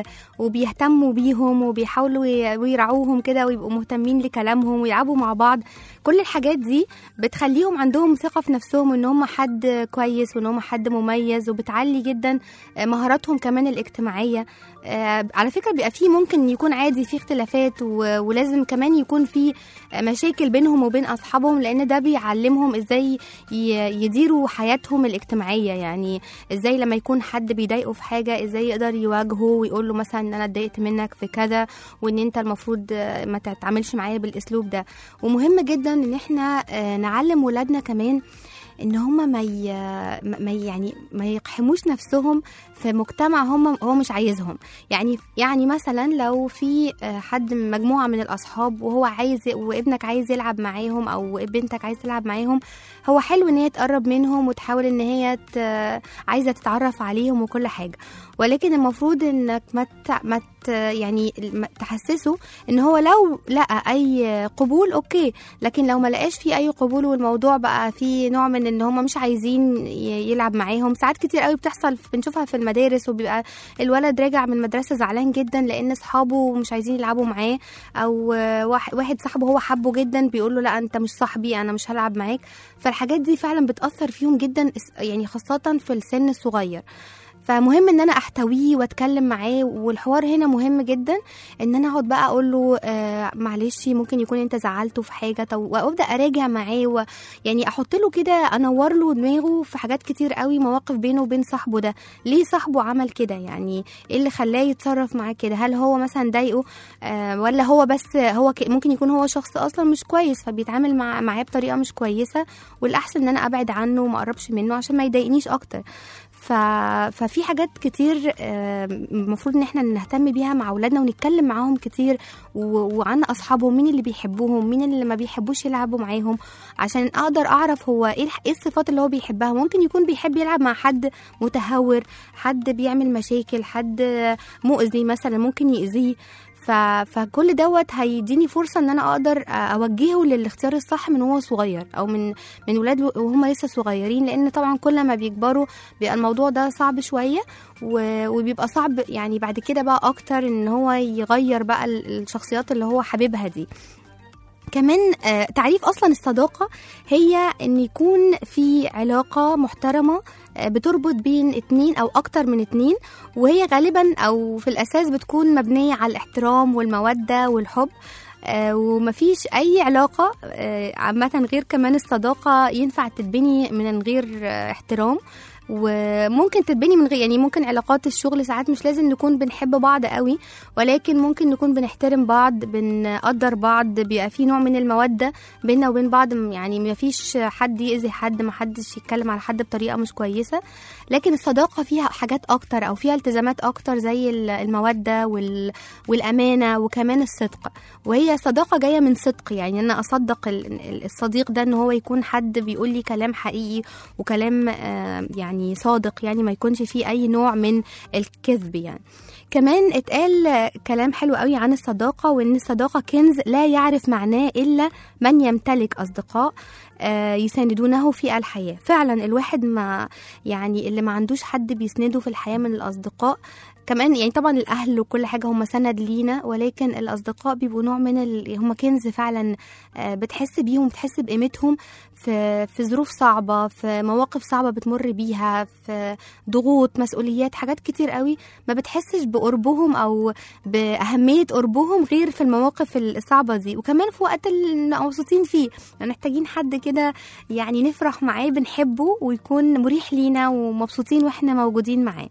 وبيهتموا بيهم وبيحاولوا ويرعوهم كده ويبقوا مهتمين لكلامهم ويلعبوا مع بعض، كل الحاجات دي بتخليهم عندهم ثقة في نفسهم ان هم حد كويس وان هم حد مميز، وبتعلي جدا مهاراتهم كمان الاجتماعية. آه على فكرة بيبقى فيه ممكن يكون عادي فيه اختلافات، ولازم كمان يكون فيه مشاكل بينهم وبين أصحابهم، لأن ده بيعلمهم ازاي يديروا حياتهم الاجتماعية. يعني ازاي لما يكون حد بيضايقه في حاجة ازاي يقدر يواجهه ويقول له مثلا ان انا اتضايقت منك في كذا، وان انت المفروض ما تتعاملش معايا بالاسلوب ده. ومهم جدا ان احنا نعلم ولادنا كمان ان هم ما ي... ما يعني ما يقحموش نفسهم في مجتمع هم هو مش عايزهم. يعني يعني مثلا لو في حد من مجموعه من الاصحاب وهو عايز وابنك عايز يلعب معاهم او بنتك عايز تلعب معاهم، هو حلو ان هي تقرب منهم وتحاول ان هي ت... عايزه تتعرف عليهم وكل حاجه، ولكن المفروض انك ما ما يعني تحسسه ان هو لو لقى اي قبول اوكي، لكن لو ما لقاش فيه اي قبول والموضوع بقى فيه نوع من ان هم مش عايزين يلعب معاهم. ساعات كتير قوي بتحصل بنشوفها في المدارس، وبيبقى الولد راجع من المدرسه زعلان جدا لان اصحابه مش عايزين يلعبوا معاه، او واحد صاحبه هو حبه جدا بيقول له لا انت مش صاحبي انا مش هلعب معاك. فالحاجات دي فعلا بتأثر فيهم جدا، يعني خاصه في السن الصغير. فمهم ان انا احتويه واتكلم معاه، والحوار هنا مهم جدا ان انا اقعد بقى اقول له آه معلش ممكن يكون انت زعلته في حاجه، وابدا اراجع معاه، ويعني احط له كده انور له دماغه في حاجات كتير قوي، مواقف بينه وبين صاحبه ده، ليه صاحبه عمل كده، يعني ايه اللي خلاه يتصرف معاه كده، هل هو مثلا ضايقه آه ولا هو بس هو ممكن يكون هو شخص اصلا مش كويس فبيتعامل مع معاه بطريقه مش كويسه، والاحسن ان انا ابعد عنه وما اقربش منه عشان ما يضايقنيش اكتر. ف... ففي حاجات كتير المفروض ان احنا نهتم بيها مع اولادنا ونتكلم معاهم كتير و... وعن اصحابهم، مين اللي بيحبوهم مين اللي ما بيحبوش يلعبوا معاهم، عشان اقدر اعرف هو ايه الصفات اللي هو بيحبها. ممكن يكون بيحب يلعب مع حد متهور، حد بيعمل مشاكل، حد مؤذي مثلا ممكن يأذيه. ف... فكل دوت هيديني فرصة ان انا اقدر اوجهه للاختيار الصح من هو صغير، او من من ولاد وهم لسه صغيرين، لان طبعا كل ما بيكبروا بيبقى الموضوع ده صعب شوية، و... وبيبقى صعب يعني بعد كده بقى اكتر ان هو يغير بقى الشخصيات اللي هو حبيبها دي. كمان آه تعريف أصلا الصداقة هي أن يكون في علاقة محترمة آه بتربط بين اتنين أو أكتر من اتنين، وهي غالبا أو في الأساس بتكون مبنية على الاحترام والمودة والحب. آه ومفيش أي علاقة آه عامة غير كمان الصداقة ينفع تتبني من غير آه احترام، وممكن تتبني من غير يعني ممكن علاقات الشغل ساعات مش لازم نكون بنحب بعض قوي، ولكن ممكن نكون بنحترم بعض بنقدر بعض، بيبقى في نوع من المودة بيننا وبين بعض، يعني ما فيش حد يأذي حد، ما حدش يتكلم على حد بطريقة مش كويسة. لكن الصداقة فيها حاجات أكتر أو فيها التزامات أكتر زي المودة والأمانة وكمان الصدق، وهي صداقة جاية من صدق، يعني أنا أصدق الصديق ده أنه هو يكون حد بيقول لي كلام حقيقي وكلام يعني يعني صادق، يعني ما يكونش فيه أي نوع من الكذب. يعني كمان اتقال كلام حلو قوي عن الصداقة، وإن الصداقة كنز لا يعرف معناه إلا من يمتلك أصدقاء يساندونه في الحياة. فعلا الواحد ما يعني اللي ما عندوش حد بيسنده في الحياة من الأصدقاء كمان يعني طبعا الأهل وكل حاجة هم سند لينا، ولكن الأصدقاء بيبقوا نوع من ال... هم كنز فعلا. آه، بتحس بيهم، بتحس بقيمتهم في في ظروف صعبة، في مواقف صعبة بتمر بيها، في ضغوط، مسؤوليات، حاجات كتير قوي ما بتحسش بقربهم أو بأهمية قربهم غير في المواقف الصعبة دي، وكمان في وقت اللي مبسوطين فيه محتاجين حد كده يعني نفرح معاه، بنحبه ويكون مريح لينا ومبسوطين واحنا موجودين معاه.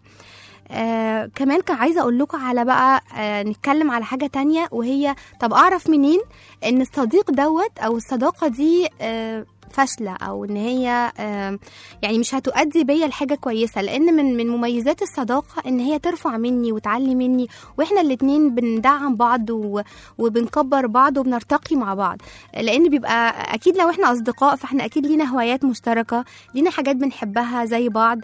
آه كمان كان عايزة أقول لكم على بقى آه نتكلم على حاجة تانية، وهي طب أعرف منين إن الصديق دوت أو الصداقة دي آه فاشلة، أو إن هي آه يعني مش هتؤدي بيا لحاجة كويسة. لأن من من مميزات الصداقة إن هي ترفع مني وتعلي مني، وإحنا الاتنين بندعم بعض وبنكبر بعض وبنرتقي مع بعض. لأن بيبقى أكيد لو إحنا أصدقاء فإحنا أكيد لينا هوايات مشتركة، لينا حاجات بنحبها زي بعض.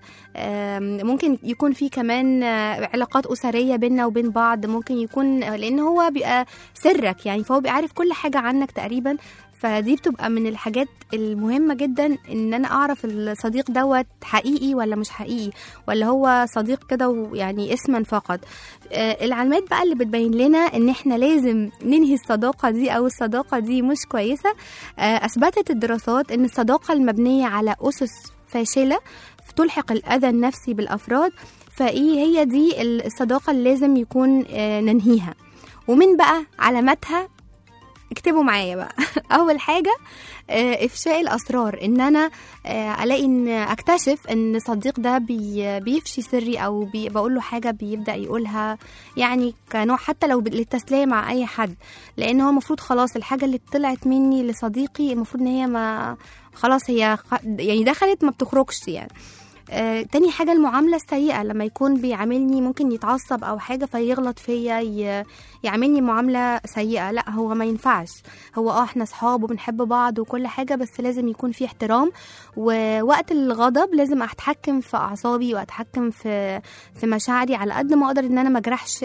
ممكن يكون في كمان علاقات أسرية بيننا وبين بعض، ممكن يكون لأن هو بيبقى سرك يعني، فهو بيبقى عارف كل حاجة عنك تقريبا. فدي بتبقى من الحاجات المهمة جدا ان انا اعرف الصديق دوت حقيقي ولا مش حقيقي، ولا هو صديق كده يعني اسما فقط. آه العلامات بقى اللي بتبين لنا ان احنا لازم ننهي الصداقة دي او الصداقة دي مش كويسة. آه اثبتت الدراسات ان الصداقة المبنية على اسس فاشلة تلحق الاذى النفسي بالافراد، فايه هي دي الصداقة اللي لازم يكون آه ننهيها. ومن بقى علاماتها اكتبوا معايا بقى. اول حاجه افشاء الاسرار، ان انا الاقي ان اكتشف ان صديق ده بي بيفشي سري، او بي بقول له حاجه بيبدا يقولها يعني كنوع حتى لو للتسليه مع اي حد، لان هو المفروض خلاص الحاجه اللي طلعت مني لصديقي المفروض ان هي ما خلاص هي يعني دخلت ما بتخرجش يعني. آه، تاني حاجة المعاملة السيئة، لما يكون بيعاملني ممكن يتعصب أو حاجة فيغلط فيا يعاملني معاملة سيئة، لا هو ما ينفعش. هو اه احنا صحاب وبنحب بعض وكل حاجة، بس لازم يكون في احترام. ووقت الغضب لازم أتحكم في أعصابي وأتحكم في في مشاعري على قد ما أقدر، إن أنا ما أجرحش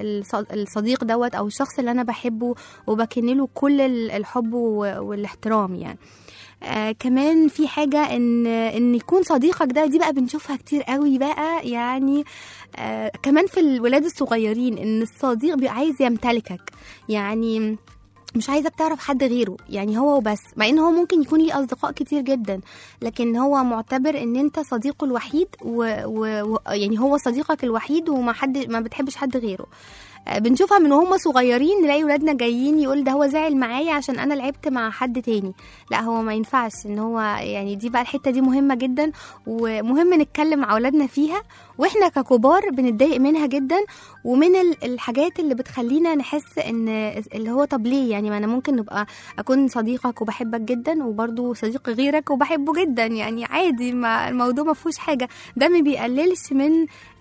الصديق دوت أو الشخص اللي أنا بحبه، وبكنله كل الحب والاحترام يعني. آه كمان في حاجة ان ان يكون صديقك ده، دي بقى بنشوفها كتير قوي بقى يعني. آه كمان في الولاد الصغيرين ان الصديق بيبقى عايز يمتلكك، يعني مش عايزك تعرف حد غيره، يعني هو وبس، مع ان هو ممكن يكون ليه اصدقاء كتير جدا، لكن هو معتبر ان انت صديقه الوحيد، ويعني هو صديقك الوحيد وما حد ما بتحبش حد غيره. بنشوفها من وهم صغيرين، نلاقي ولادنا جايين يقول ده هو زعل معايا عشان انا لعبت مع حد تاني. لا هو ما ينفعش ان هو يعني، دي بقى الحتة دي مهمة جدا، ومهم نتكلم مع ولادنا فيها، واحنا ككبار بنتضايق منها جدا. ومن الحاجات اللي بتخلينا نحس ان اللي هو طب ليه يعني، ما انا ممكن نبقى اكون صديقك وبحبك جدا، وبرضو صديق غيرك وبحبه جدا، يعني عادي، ما الموضوع ما فيهوش حاجة. ده ما بيقللش من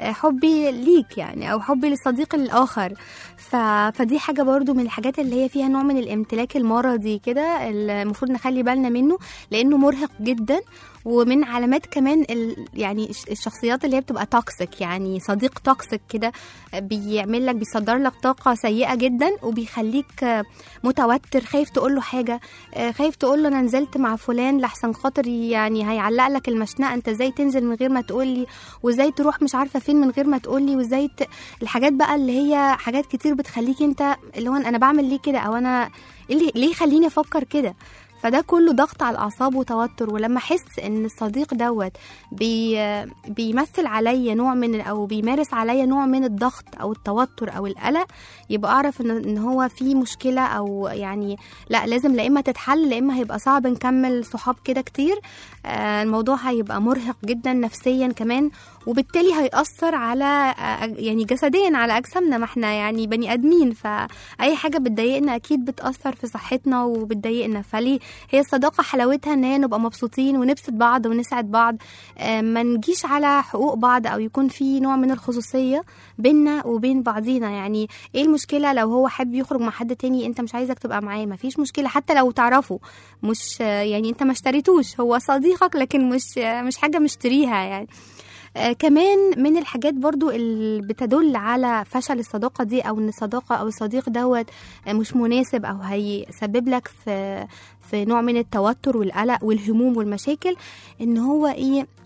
حبي ليك يعني، او حبي للصديق الاخر. ف... فدي حاجة برضو من الحاجات اللي هي فيها نوع من الامتلاك المرضي كده، المفروض نخلي بالنا منه لانه مرهق جدا. ومن علامات كمان ال... يعني الشخصيات اللي هي بتبقى توكسيك، يعني صديق توكسيك كده بيعمل لك بيصدر لك طاقة سيئة جدا، وبيخليك متوتر، خايف تقول له حاجة، خايف تقول له انا نزلت مع فلان لحسن خاطر يعني هيعلق لك المشنقة، انت ازاي تنزل من غير ما تقول لي، وازاي تروح مش عارفة فين من غير ما تقول لي، وازاي ت... الحاجات بقى اللي هي حاجات كتير بتخليك انت اللي هو انا بعمل ليه كده، او انا اللي ليه خليني افكر كده. فده كله ضغط على الأعصاب وتوتر. ولما أحس إن الصديق دوت بي بيمثل عليا نوع من أو بيمارس عليا نوع من الضغط أو التوتر أو القلق، يبقى أعرف إن, إن هو في مشكلة، أو يعني لا لازم لا إما تتحل، لا إما هيبقى صعب نكمل صحاب كده كتير. آه الموضوع هيبقى مرهق جدا نفسيا كمان، وبالتالي هيأثر على يعني جسديا على أجسامنا، ما احنا يعني بني أدمين، فأي حاجة بتضايقنا أكيد بتأثر في صحتنا وبتضايقنا. فليه هي الصداقة حلاوتها ان هي نبقى مبسوطين ونبسط بعض ونسعد بعض، ما نجيش على حقوق بعض، او يكون في نوع من الخصوصية بيننا وبين بعضينا. يعني ايه المشكلة لو هو حابب يخرج مع حد تاني انت مش عايزك تبقى معاه؟ مفيش مشكلة، حتى لو تعرفه، مش يعني انت ما اشتريتوش، هو صديقك لكن مش مش حاجة مشتريها يعني. آه كمان من الحاجات برضو اللي بتدل على فشل الصداقة دي، او ان الصداقة او الصديق دوت مش مناسب، او هيسبب لك في في نوع من التوتر والقلق والهموم والمشاكل، ان هو ايه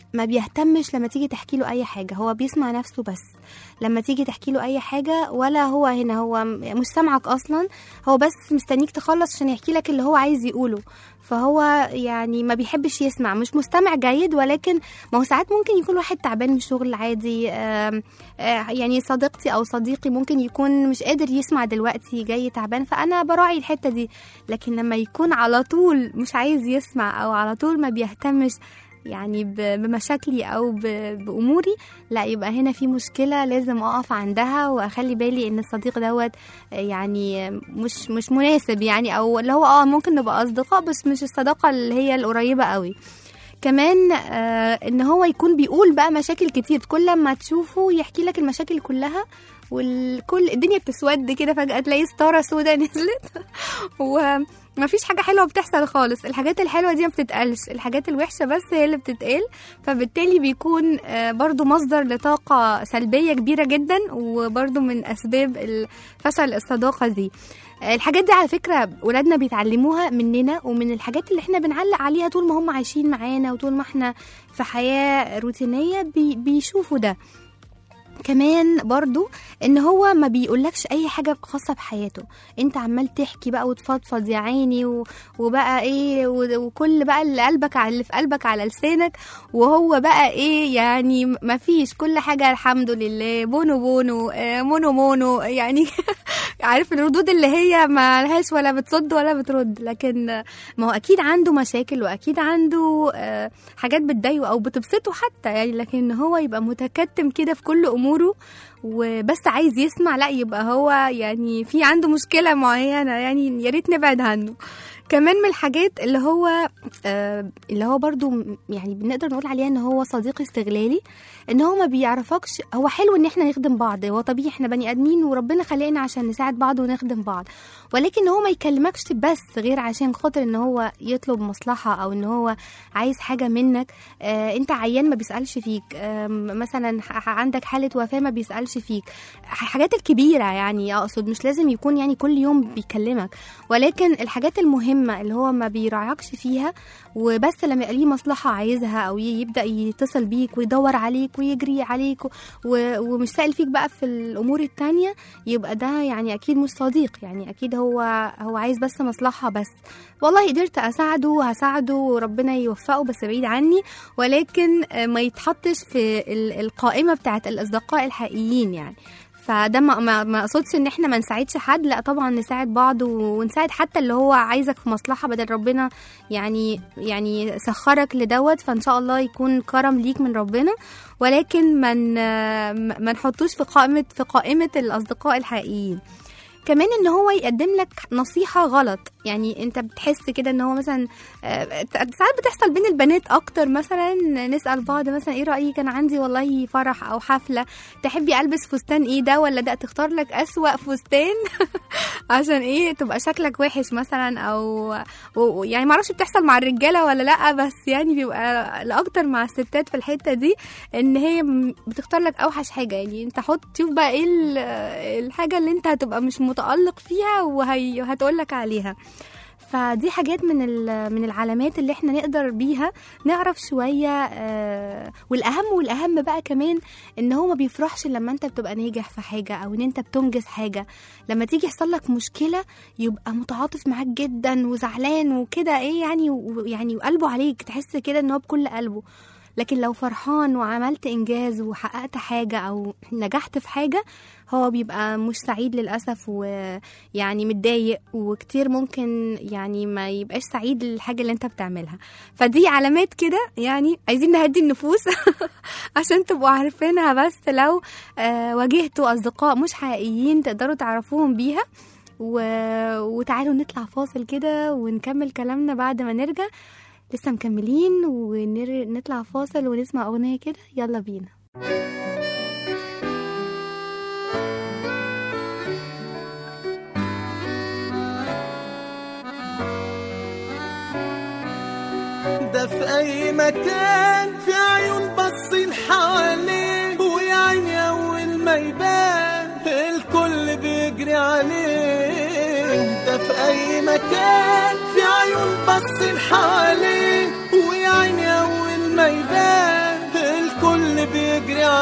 ما بيهتمش لما تيجي تحكي له اي حاجه، هو بيسمع نفسه بس. لما تيجي تحكي له اي حاجه ولا هو هنا، هو مش سامعك اصلا، هو بس مستنيك تخلص عشان يحكي لك اللي هو عايز يقوله. فهو يعني ما بيحبش يسمع، مش مستمع جيد. ولكن ما هو ساعات ممكن يكون واحد تعبان من الشغل عادي، آم آم يعني صديقتي او صديقي ممكن يكون مش قادر يسمع دلوقتي، جاي تعبان، فانا براعي الحته دي. لكن لما يكون على طول مش عايز يسمع او على طول ما بيهتمش يعني بمشاكلي او باموري، لا، يبقى هنا في مشكله لازم اقف عندها واخلي بالي ان الصديق دوت يعني مش مش مناسب، يعني او اللي هو اه ممكن نبقى اصدقاء بس مش الصداقه اللي هي القريبه قوي. كمان آه ان هو يكون بيقول بقى مشاكل كتير، كل ما تشوفه يحكي لك المشاكل كلها، والكل الدنيا بتسود كده، فجأة تلاقي ستارة سودة نزلت وما فيش حاجة حلوة بتحصل خالص. الحاجات الحلوة دي ما بتتقالش، الحاجات الوحشة بس هي اللي بتتقال. فبالتالي بيكون برضو مصدر لطاقة سلبية كبيرة جدا، وبرضو من أسباب فشل الصداقة دي. الحاجات دي على فكرة ولادنا بيتعلموها مننا، ومن الحاجات اللي احنا بنعلق عليها طول ما هم عايشين معانا، وطول ما احنا في حياة روتينية بي بيشوفوا ده. كمان برضو ان هو ما بيقولكش اي حاجة خاصة بحياته، انت عمال تحكي بقى وتفضفض يا عيني و... وبقى ايه و... وكل بقى اللي قلبك على اللي في قلبك على لسانك، وهو بقى ايه يعني ما فيش، كل حاجة الحمد لله، بونو بونو آه مونو مونو يعني عارف الردود اللي هي ما لهاش ولا بتصد ولا بترد. لكن ما هو اكيد عنده مشاكل، واكيد عنده آه حاجات بتضايقه او بتبسطه حتى يعني، لكن هو يبقى متكتم كده في كل اموره وبس عايز يسمع، لا، يبقى هو يعني في عنده مشكلة معينة، يعني يا ريت نبعد عنه. كمان من الحاجات اللي هو آه اللي هو برضو يعني بنقدر نقول عليها ان هو صديق استغلالي، ان هو ما بيعرفكش. هو حلو ان احنا نخدم بعض، هو طبيعي، احنا بني ادمين وربنا خلقنا عشان نساعد بعض ونخدم بعض، ولكن هو ما يكلمكش بس غير عشان خاطر ان هو يطلب مصلحة، او ان هو عايز حاجة منك. آه انت عيان ما بيسألش فيك، آه مثلا عندك حالة وفاة ما بيسألش فيك، حاجات الكبيرة يعني اقصد، مش لازم يكون يعني كل يوم بيكلمك، ولكن الحاجات المهمة اللي هو ما بيراعكش فيها، وبس لما يبقى ليه مصلحة عايزها او يبدأ يتصل بيك ويدور عليك ويجري عليك ومش سائل فيك بقى في الامور التانية، يبقى ده يعني اكيد مش صديق، يعني اكيد هو هو عايز بس مصلحة بس. والله قدرت اساعده هساعده وربنا يوفقه بس بعيد عني، ولكن ما يتحطش في القائمة بتاعت الاصدقاء الحقيقيين يعني. فده ما ما اقصدش ان احنا ما نساعدش حد، لا طبعا نساعد بعض، ونساعد حتى اللي هو عايزك في مصلحة، بدل ربنا يعني يعني سخرك لدوت، فان شاء الله يكون كرم ليك من ربنا، ولكن من ما نحطوش في قائمة في قائمة الاصدقاء الحقيقيين. كمان ان هو يقدم لك نصيحة غلط، يعني انت بتحس كده ان هو مثلا ساعات بتحصل بين البنات اكتر، مثلا نسأل بعض مثلا ايه رأيك، كان عندي والله فرح او حفلة، تحبي البس فستان ايه ده ولا ده، تختار لك اسوأ فستان عشان ايه تبقى شكلك وحش مثلا، او يعني معرفش بتحصل مع الرجالة ولا لا، بس يعني بيبقى الاكتر مع الستات في الحتة دي، ان هي بتختار لك اوحش حاجة، يعني انت حط شوف بقى ايه الحاجة اللي انت هتبقى مش متألق فيها وهتقول لك عليها. فدي حاجات من من العلامات اللي احنا نقدر بيها نعرف شوية. آه والأهم والأهم بقى كمان ان هو ما بيفرحش لما انت بتبقى ناجح في حاجة او ان انت بتنجز حاجة. لما تيجي يحصل لك مشكلة يبقى متعاطف معاك جدا وزعلان وكده ايه يعني يعني وقلبه عليك، تحس كده ان هو بكل قلبه. لكن لو فرحان وعملت إنجاز وحققت حاجة أو نجحت في حاجة، هو بيبقى مش سعيد للأسف، ويعني متضايق، وكتير ممكن يعني ما يبقاش سعيد للحاجة اللي انت بتعملها. فدي علامات كده يعني عايزين نهدي النفوس عشان تبقوا عارفينها، بس لو آه واجهتوا أصدقاء مش حقيقيين تقدروا تعرفوهم بيها. و... وتعالوا نطلع فاصل كده ونكمل كلامنا بعد ما نرجع. لسه مكملين ونطلع فاصل ونسمع أغنية كده، يلا بينا. ده في أي مكان في عيون بصين حواليه، ويا عيني أول ما يبان الكل بيجري عليه. ده في أي مكان في عيون بصين حواليه، ويا عيني أول ما يبان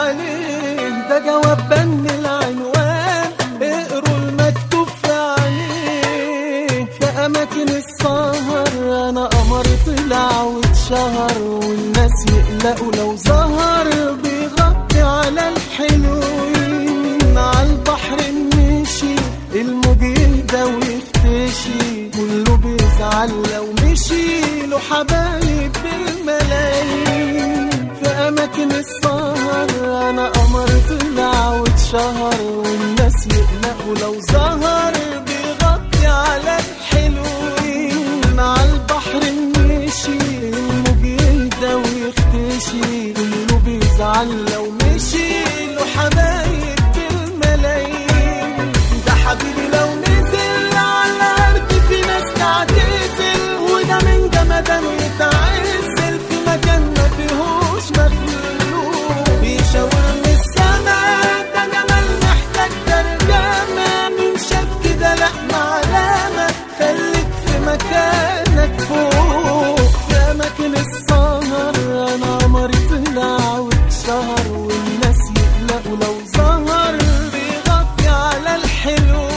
عليه، ده جواب بن العنوان اقروا المكتوب في عليه. في أماكن السهر أنا قمر طلع واتشهر، والناس يقلقوا لو ظهر، بيغطي على الحلوين. عالبحر مشي الموج يهدى ويختشي، كله بيزعل لو مشي له حبايب بالملايين. في أماكن السهر أنا قمر طلع واتشهر، والناس يقلقوا لو ظهر، بيغطي على الحلوين. عالبحر مشي الموج يهدى ويختشي، كله بيزعل لو مشي له حبايب بالملايين. ده حبيبي لو نزل على الأرض في ناس تعتزل، وده من جمدان يتعزل في مكان ما فيهوش مخلوق. بيشاور من السما ده جمال محتاج ترجمة، من شاف كده لأ معلمة، خليك في مكانك فوق. في أماكن السهر أنا قمر طلع واتشهر، والناس يقلقوا لو ظهر، بيغطي على الحلوين.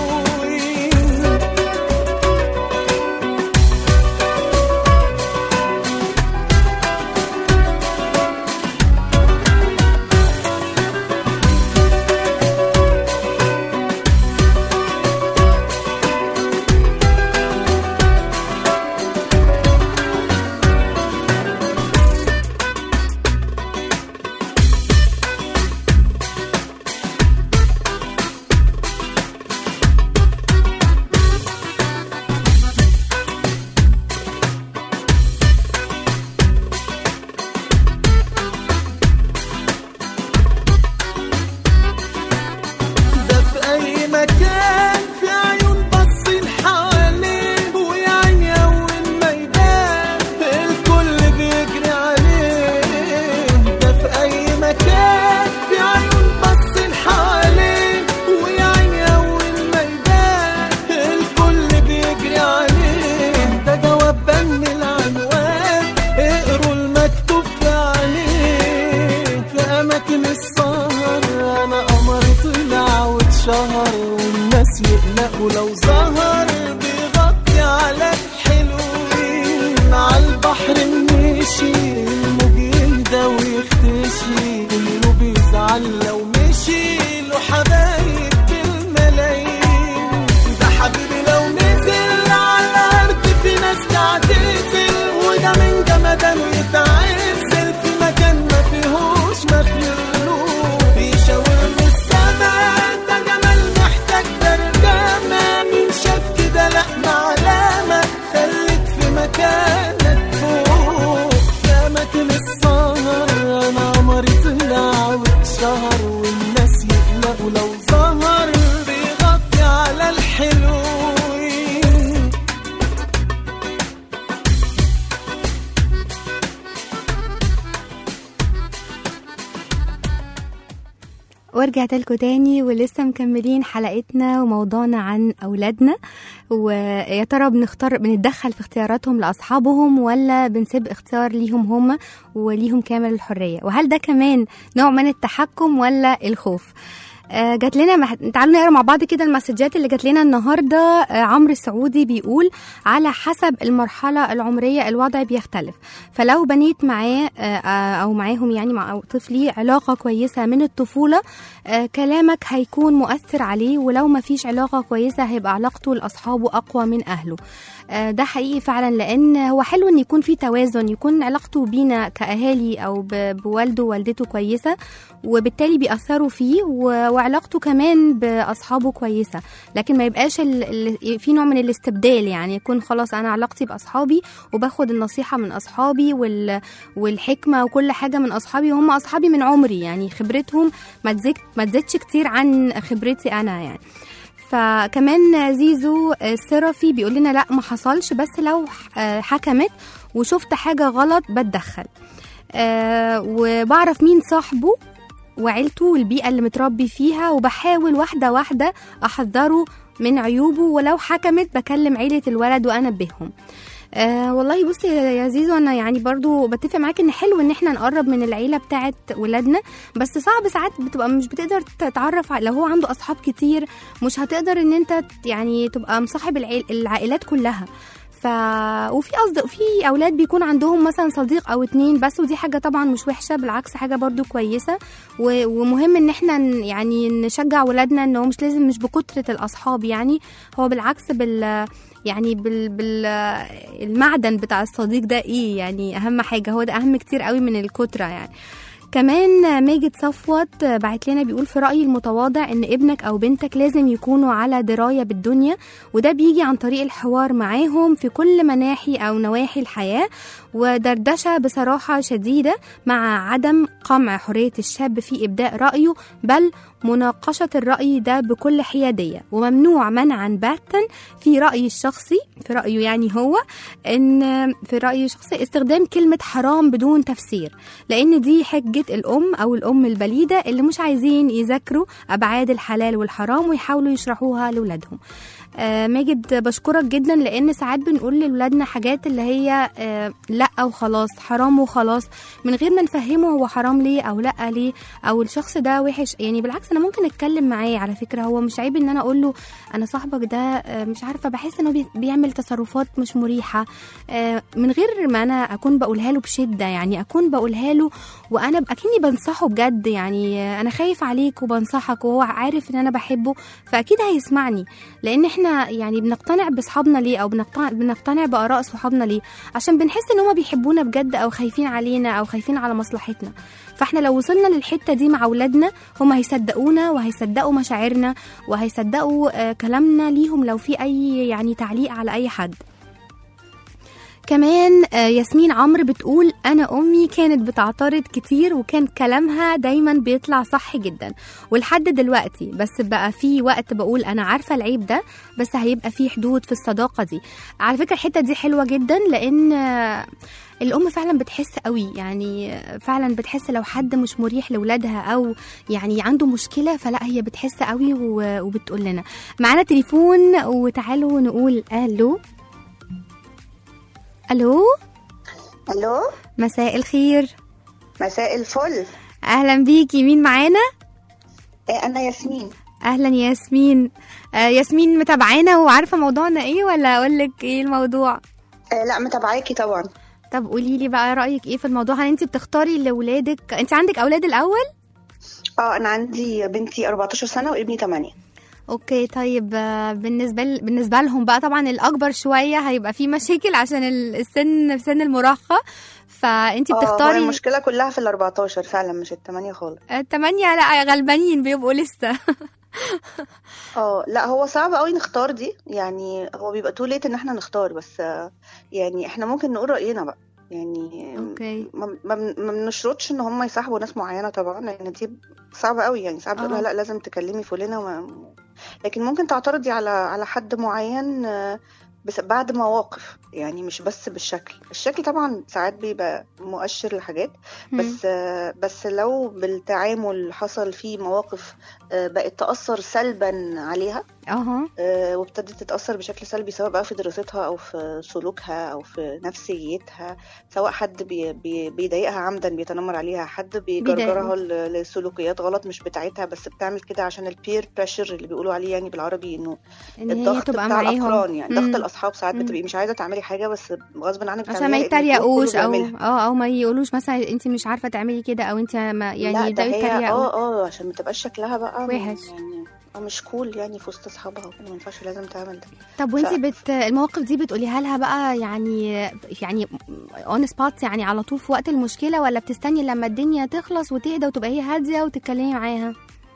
ورجعت لكم تاني ولسه مكملين حلقتنا وموضوعنا عن أولادنا. ويا ترى بنختار بنتدخل في اختياراتهم لأصحابهم ولا بنسيب اختيار ليهم هم وليهم كامل الحرية؟ وهل ده كمان نوع من التحكم ولا الخوف؟ آه جات لنا مح... تعالوا نقرا مع بعض كده المسجات اللي جات لنا النهارده. آه عمرو السعودي بيقول على حسب المرحله العمريه الوضع بيختلف، فلو بنيت معاه آه او معاهم يعني مع طفلي علاقه كويسه من الطفوله آه كلامك هيكون مؤثر عليه، ولو ما فيش علاقه كويسه هيبقى علاقته لاصحابه اقوى من اهله. آه ده حقيقي فعلا، لان هو حلو ان يكون في توازن، يكون علاقته بينا كاهالي او بوالده ووالدته كويسه وبالتالي بيأثروا فيه، وعلاقته كمان بأصحابه كويسة، لكن ما يبقاش ال... ال... في نوع من الاستبدال، يعني يكون خلاص أنا علاقتي بأصحابي وباخد النصيحة من أصحابي وال... والحكمة وكل حاجة من أصحابي، وهم أصحابي من عمري، يعني خبرتهم ما تزيد ما تزيدش كتير عن خبرتي أنا يعني. فكمان زيزو السرفي بيقول لنا لا ما حصلش، بس لو حكمت وشفت حاجة غلط بتدخل، أه وبعرف مين صاحبه وعيلته والبيئة اللي متربي فيها، وبحاول واحدة واحدة أحذره من عيوبه، ولو حكمت بكلم عيلة الولد وأنبههم. آه والله بصي يا زيزو، انا يعني برضو بتفق معاك ان حلو ان احنا نقرب من العيله بتاعت ولادنا، بس صعب ساعات بتبقى مش بتقدر تتعرف لو هو عنده اصحاب كتير، مش هتقدر ان انت يعني تبقى مصاحب العيل العائلات كلها. ف وفي قصد في اولاد بيكون عندهم مثلا صديق او اتنين بس، ودي حاجه طبعا مش وحشه، بالعكس حاجه برضو كويسه، و... ومهم ان احنا ن... يعني نشجع ولادنا انه مش لازم مش بكتره الاصحاب، يعني هو بالعكس بال يعني بال... بال المعدن بتاع الصديق ده ايه، يعني اهم حاجه هو ده اهم كتير قوي من الكتره يعني. كمان ماجد صفوت بعت لنا بيقول في رأيي المتواضع ان ابنك او بنتك لازم يكونوا على دراية بالدنيا، وده بيجي عن طريق الحوار معاهم في كل مناحي او نواحي الحياة، ودردشة بصراحة شديدة مع عدم قمع حرية الشاب في ابداء رأيه، بل مناقشة الرأي ده بكل حيادية، وممنوع منعا باتا في رأيي الشخصي في رأيه يعني هو ان في رأيي الشخصي استخدام كلمة حرام بدون تفسير، لان دي حجة الأم أو الأم البليدة اللي مش عايزين يذاكروا أبعاد الحلال والحرام ويحاولوا يشرحوها لولادهم. آه ماجد بشكرك جدا، لان ساعات بنقول لولادنا حاجات اللي هي آه لا وخلاص، حرام وخلاص، من غير ما نفهمه هو حرام ليه او لا ليه، او الشخص ده وحش. يعني بالعكس انا ممكن اتكلم معاه على فكره، هو مش عيب ان انا اقول له انا صاحبك ده آه مش عارفه بحس انه بيعمل تصرفات مش مريحه، آه من غير ما انا اكون بقولها له بشده، يعني اكون بقولها له وانا اكني بنصحه بجد، يعني آه انا خايف عليك وبنصحك، وهو عارف ان انا بحبه فاكيد هيسمعني، لان احنا يعني بنقتنع باصحابنا ليه، او بنقتنع بنقتنع باراء صحابنا ليه، عشان بنحس ان هم بيحبونا بجد او خايفين علينا او خايفين على مصلحتنا. فاحنا لو وصلنا للحته دي مع اولادنا هم هيصدقونا وهيصدقوا مشاعرنا وهيصدقوا آه كلامنا ليهم لو في اي يعني تعليق على اي حد. كمان آه ياسمين عمرو بتقول أنا أمي كانت بتعترض كتير وكان كلامها دايما بيطلع صح جدا ولحد دلوقتي، بس بقى في وقت بقول أنا عارفة العيب ده، بس هيبقى في حدود في الصداقة دي. على فكرة الحتة دي حلوة جدا، لأن آه الأم فعلا بتحس قوي، يعني فعلا بتحس لو حد مش مريح لولادها أو يعني عنده مشكلة، فلا هي بتحس قوي وبتقول لنا. معانا تليفون وتعالوا نقول ألو. الو الو مساء الخير. مساء الفل. اهلا بيكي، مين معانا؟ إيه انا ياسمين. اهلا ياسمين. آه ياسمين متابعانا وعارفه موضوعنا ايه ولا اقول لك ايه الموضوع؟ إيه لا متابعاكي طبعا. طب قولي لي بقى رايك ايه في الموضوع، هل انت بتختاري لاولادك؟ انت عندك اولاد الاول؟ اه انا عندي بنتي أربعتاشر سنه وابني ثمانية. اوكي طيب، بالنسبه ل... بالنسبه لهم بقى طبعا الاكبر شويه هيبقى في مشاكل عشان السن في سن المراهقه، فانت بتختاري. اه المشكله كلها في الأربعتاشر فعلا، مش الثمانية خالص. الثمانية لا غلبانين بيبقوا لسه. اه لا هو صعب قوي نختار دي، يعني هو بيبقى تو ليت ان احنا نختار، بس يعني احنا ممكن نقول راينا بقى، يعني اوكي ما ما بنشرطش ان هم يصاحبوا ناس معينه طبعا، لان دي صعبه قوي، يعني صعب تقول لا لازم تكلمي فلانه وما... لكن ممكن تعترضي على على حد معين بس بعد مواقف، يعني مش بس بالشكل. الشكل طبعا ساعات بيبقى مؤشر لحاجات، بس مم. بس لو بالتعامل حصل فيه مواقف بقت تأثر سلبا عليها أه. وابتدت تتأثر بشكل سلبي، سواء بقى في دراستها أو في سلوكها أو في نفسيتها، سواء حد بي بي بيضايقها عمدا بيتنمر عليها، حد بيجرجرها لسلوكيات غلط مش بتاعتها بس بتعمل كده عشان البير بريشر اللي بيقولوا عليه يعني بالعربي، إنه إن الضغط بتاع معاهم. الأقران، يعني ضغط الأصحاب ساعات بتبقي مش عايزة تعملي حاجة بس غصب عنك عشان ما يتريقوش او اه او ما يقولوش مثلا انت مش عارفه تعملي كده، او انت ما يعني ده يتريقوا اه اه عشان ما تبقاش شكلها بقى وحش، يعني مش كول يعني في وسط اصحابها وكده، ما ينفعش لازم تعمل ده. طب وانت ف... بت المواقف دي بتقوليها لها بقى يعني يعني اون سبوت، يعني على طول في وقت المشكله، ولا بتستني لما الدنيا تخلص وتهدى وتبقى هي هاديه وتتكلمي معاها؟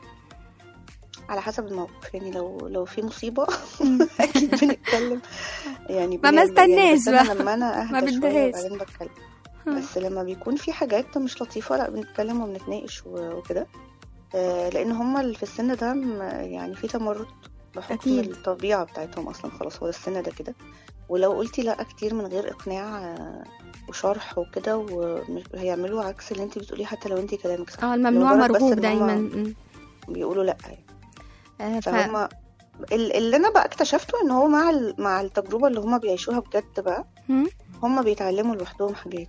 على حسب الموقف، يعني لو لو في مصيبه اكيد بنتكلم، يعني ما ما استناش بقى لما انا ما اهدى شويه بعدين بتكلم. بس لما بيكون في حاجات مش لطيفه لا بنتكلم وبنتناقش وكده، آه لان هم اللي في السن ده يعني في تمرد بحكم أكيد. الطبيعه بتاعتهم اصلا، خلاص هو السن ده كده، ولو قلتي لا كتير من غير اقناع آه وشرح وكده وهيعملوا عكس اللي انت بتقوليه، حتى لو انت كلامك صح. اه الممنوع مرغوب دايما بيقولوا لا يعني. آه ف... فهم ال- اللي انا بقى اكتشفته ان هو مع ال- مع التجربه اللي هما بيعيشوها بجد بقى مم. هما بيتعلموا لوحدهم حاجات.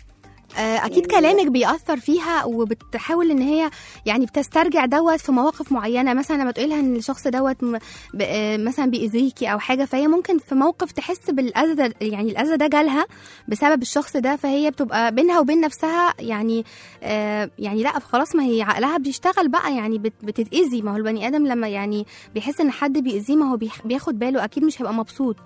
آه، اكيد يعني- كلامك بيأثر فيها وبتحاول ان هي يعني بتسترجع دوت في مواقف معينه، مثلا لما تقولها ان الشخص دوت م- ب- آه، مثلا بيأذيكي او حاجه، فهي ممكن في موقف تحس بالاذى ده، يعني الاذى ده جالها بسبب الشخص ده، فهي بتبقى بينها وبين نفسها يعني آه يعني لا خلاص، ما هي عقلها بيشتغل بقى، يعني بت- بتتأذي. ما هو البني ادم لما يعني بيحس ان حد بيأذيه، ما هو بيخ- بياخد باله، اكيد مش هيبقى مبسوط.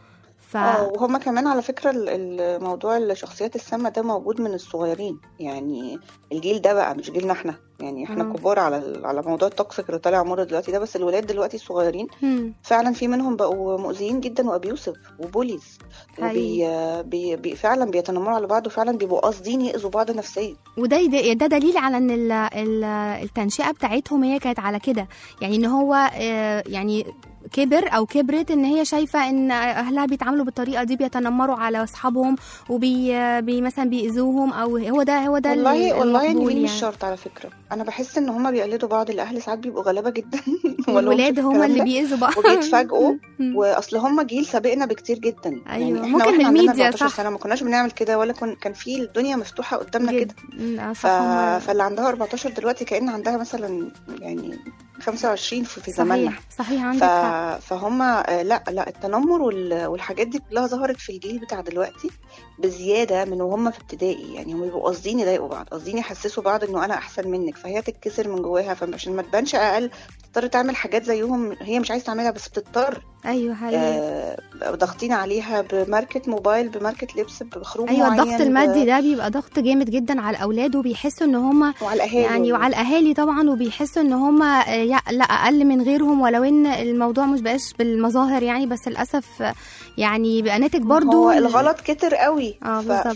ف اه وهما كمان على فكرة ال- الموضوع الشخصيات السامة ده موجود من الصغيرين، يعني الجيل ده بقى مش جيلنا احنا، يعني احنا مم. كبار على ال- على موضوع التوكسيك اللي طالع موضة دلوقتي ده، بس الولاد دلوقتي الصغيرين مم. فعلا في منهم بقوا مؤذيين جدا وابيوسف وبوليز، وبي بي بي فعلا بيتنمروا على بعض، وفعلا بيبقوا قاصدين يأذوا بعض نفسيا. وده يد- ده دليل على ان ال- ال- التنشئه بتاعتهم هي كانت على كده، يعني ان هو آه، يعني كبر او كبرت ان هي شايفه ان اهلها بيتعاملوا بالطريقه دي، بيتنمروا على اصحابهم وبي بي مثلا بيأذوهم، او هو ده هو ده والله والله يعني المقبول دي مش يعني. شرط على فكرة، انا بحس ان هما بيقلدوا بعض، الاهل ساعات بيبقوا غلابة جدا والولاد هم اللي بيأذوا بعض وبيتفاجئوا، واصل هم جيل سابقنا بكتير جدا. أيوة، يعني احنا ممكن واحنا من عندنا الميديا، أربعتاشر صح. سنه ما كناش بنعمل كده، ولا كن كان في الدنيا مفتوحه قدامنا كده. لا، ف... صح. هم- فاللي عندها أربعتاشر دلوقتي كأن عندها مثلا يعني خمسة وعشرين في, في زماننا. صحيح صحيح، عندك ف... حق. فهم آه، لا لا التنمر وال... والحاجات دي كلها ظهرت في الجيل بتاع دلوقتي بزياده من وهم في ابتدائي، يعني هم بيبقوا قاصدين يضايقوا بعض، قاصدين يحسسوا بعض انه انا احسن منك، فهي تتكسر من جواها، فعشان ما تبانش اقل تضطر تعمل حاجات زيهم هي مش عايزه تعملها بس بتضطر. ايوه حقيقي. آه، ضاغطين عليها بماركة موبايل، بماركة لبس، بخروج ايوه، معين، الضغط المادي ده بيبقى ضغط جامد جدا على الاولاد، وبيحسوا ان هم وعلى الاهالي يعني وعلى الاهالي طبعا، وبيحسوا ان هم لا اقل من غيرهم، ولو ان الموضوع مش بقاش بالمظاهر يعني، بس للاسف آه، يعني بقى ناتج برضو هو ال- الغلط كتر قوي. اه ف... بالظبط.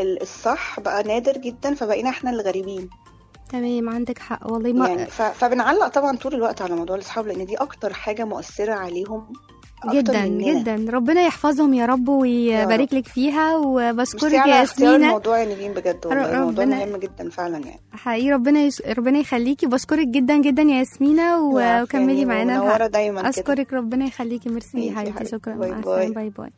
فالصح بقى نادر جدا، فبقينا احنا الغريبين تمام، عندك حق والله. ما يعني. ف... فبنعلق طبعا طول الوقت على موضوع الاصحاب، لان دي اكتر حاجة مؤثرة عليهم أكتر جدا مننا. جدا، ربنا يحفظهم يا رب ويبارك لك فيها، وبشكرك ميرسي على يا اختيار ياسمينة. الموضوع يا نيفين، بجد والله الموضوع ربنا- مهم جدا فعلا يعني. حقيقي ربنا يش... ربنا يخليكي، وبشكرك جدا جدا يا ياسمينة، و... العفو وكملي يعني، معانا. منورة دايما كده. اشكرك، ربنا يخليكي. ميرسي ماشي يا يا حبيبتي، حبيبتي. شكرا. باي مع باي. السلامه، باي باي.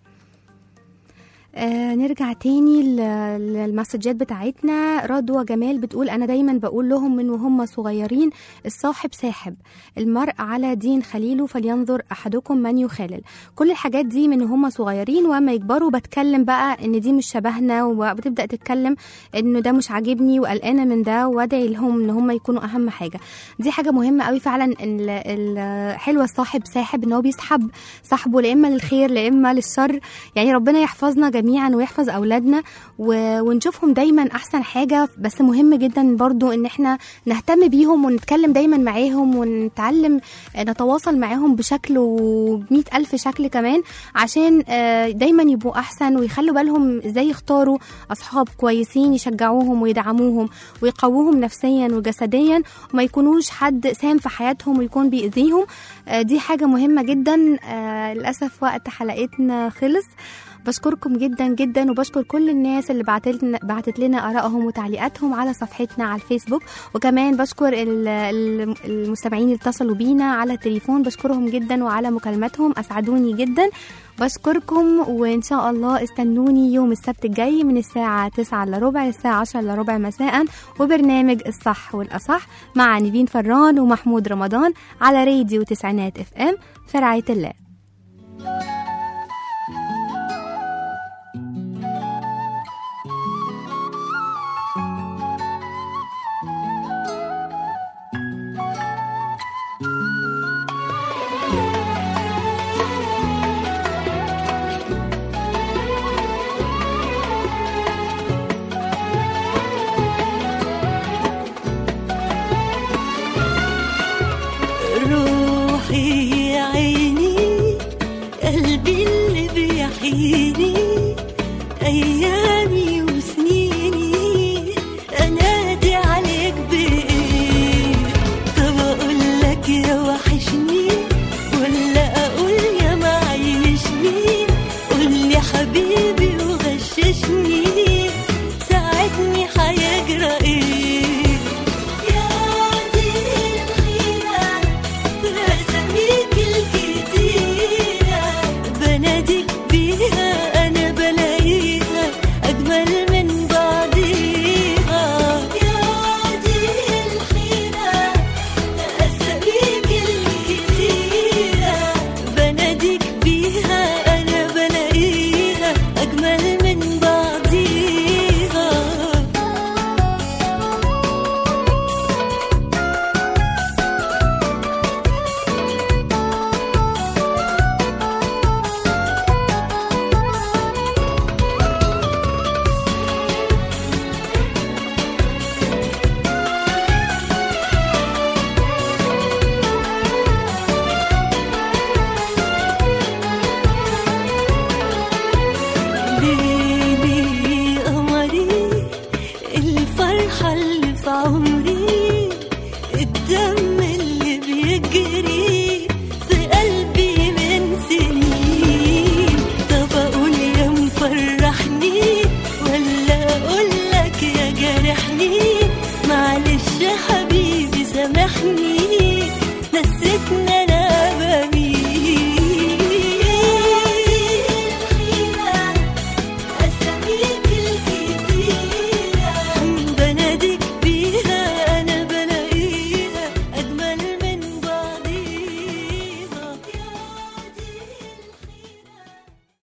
آه نرجع تاني ل- للمسجات بتاعتنا. رضوى جمال بتقول أنا دايما بقول لهم من وهم صغيرين الصاحب ساحب، المرء على دين خليله فلينظر أحدكم من يخالل. كل الحاجات دي من وهم صغيرين، وما يكبروا بتكلم بقى إن دي مش شبهنا، وبتبدأ تتكلم إنه ده مش عاجبني وقلقانة من ده، وادعي لهم إن هم يكونوا أهم حاجة. دي حاجة مهمة قوي فعلا، إن ال- ال- حلوة الصاحب ساحب، إن هو بيسحب صاحبه لا إما للخير لا إما للشر. يعني ربنا يحفظنا جميعا ويحفظ أولادنا و... ونشوفهم دايما أحسن حاجة. بس مهم جدا برضو إن احنا نهتم بيهم ونتكلم دايما معاهم، ونتعلم نتواصل معاهم بشكل ومئة ألف شكل كمان، عشان آه، دايما يبقوا أحسن، ويخلوا بالهم إزاي يختاروا أصحاب كويسين يشجعوهم ويدعموهم ويقووهم نفسيا وجسديا، وما يكونوش حد سام في حياتهم ويكون بيأذيهم. آه، دي حاجة مهمة جدا. آه، للأسف وقت حلقتنا خلص. بشكركم جدا جدا، وبشكر كل الناس اللي بعتت لنا بعتت لنا آرائهم وتعليقاتهم على صفحتنا على الفيسبوك، وكمان بشكر ال- ال- المستمعين اللي اتصلوا بينا على التليفون، بشكرهم جدا وعلى مكالماتهم، أسعدوني جدا. بشكركم، وإن شاء الله استنوني يوم السبت الجاي من الساعة تسعة إلا ربع للساعة عشرة إلا ربع مساء، وبرنامج الصح والأصح مع نيفين فران ومحمود رمضان على راديو تسعينات اف ام في رعاية الله. روحي يا عيني قلبي اللي بيحييني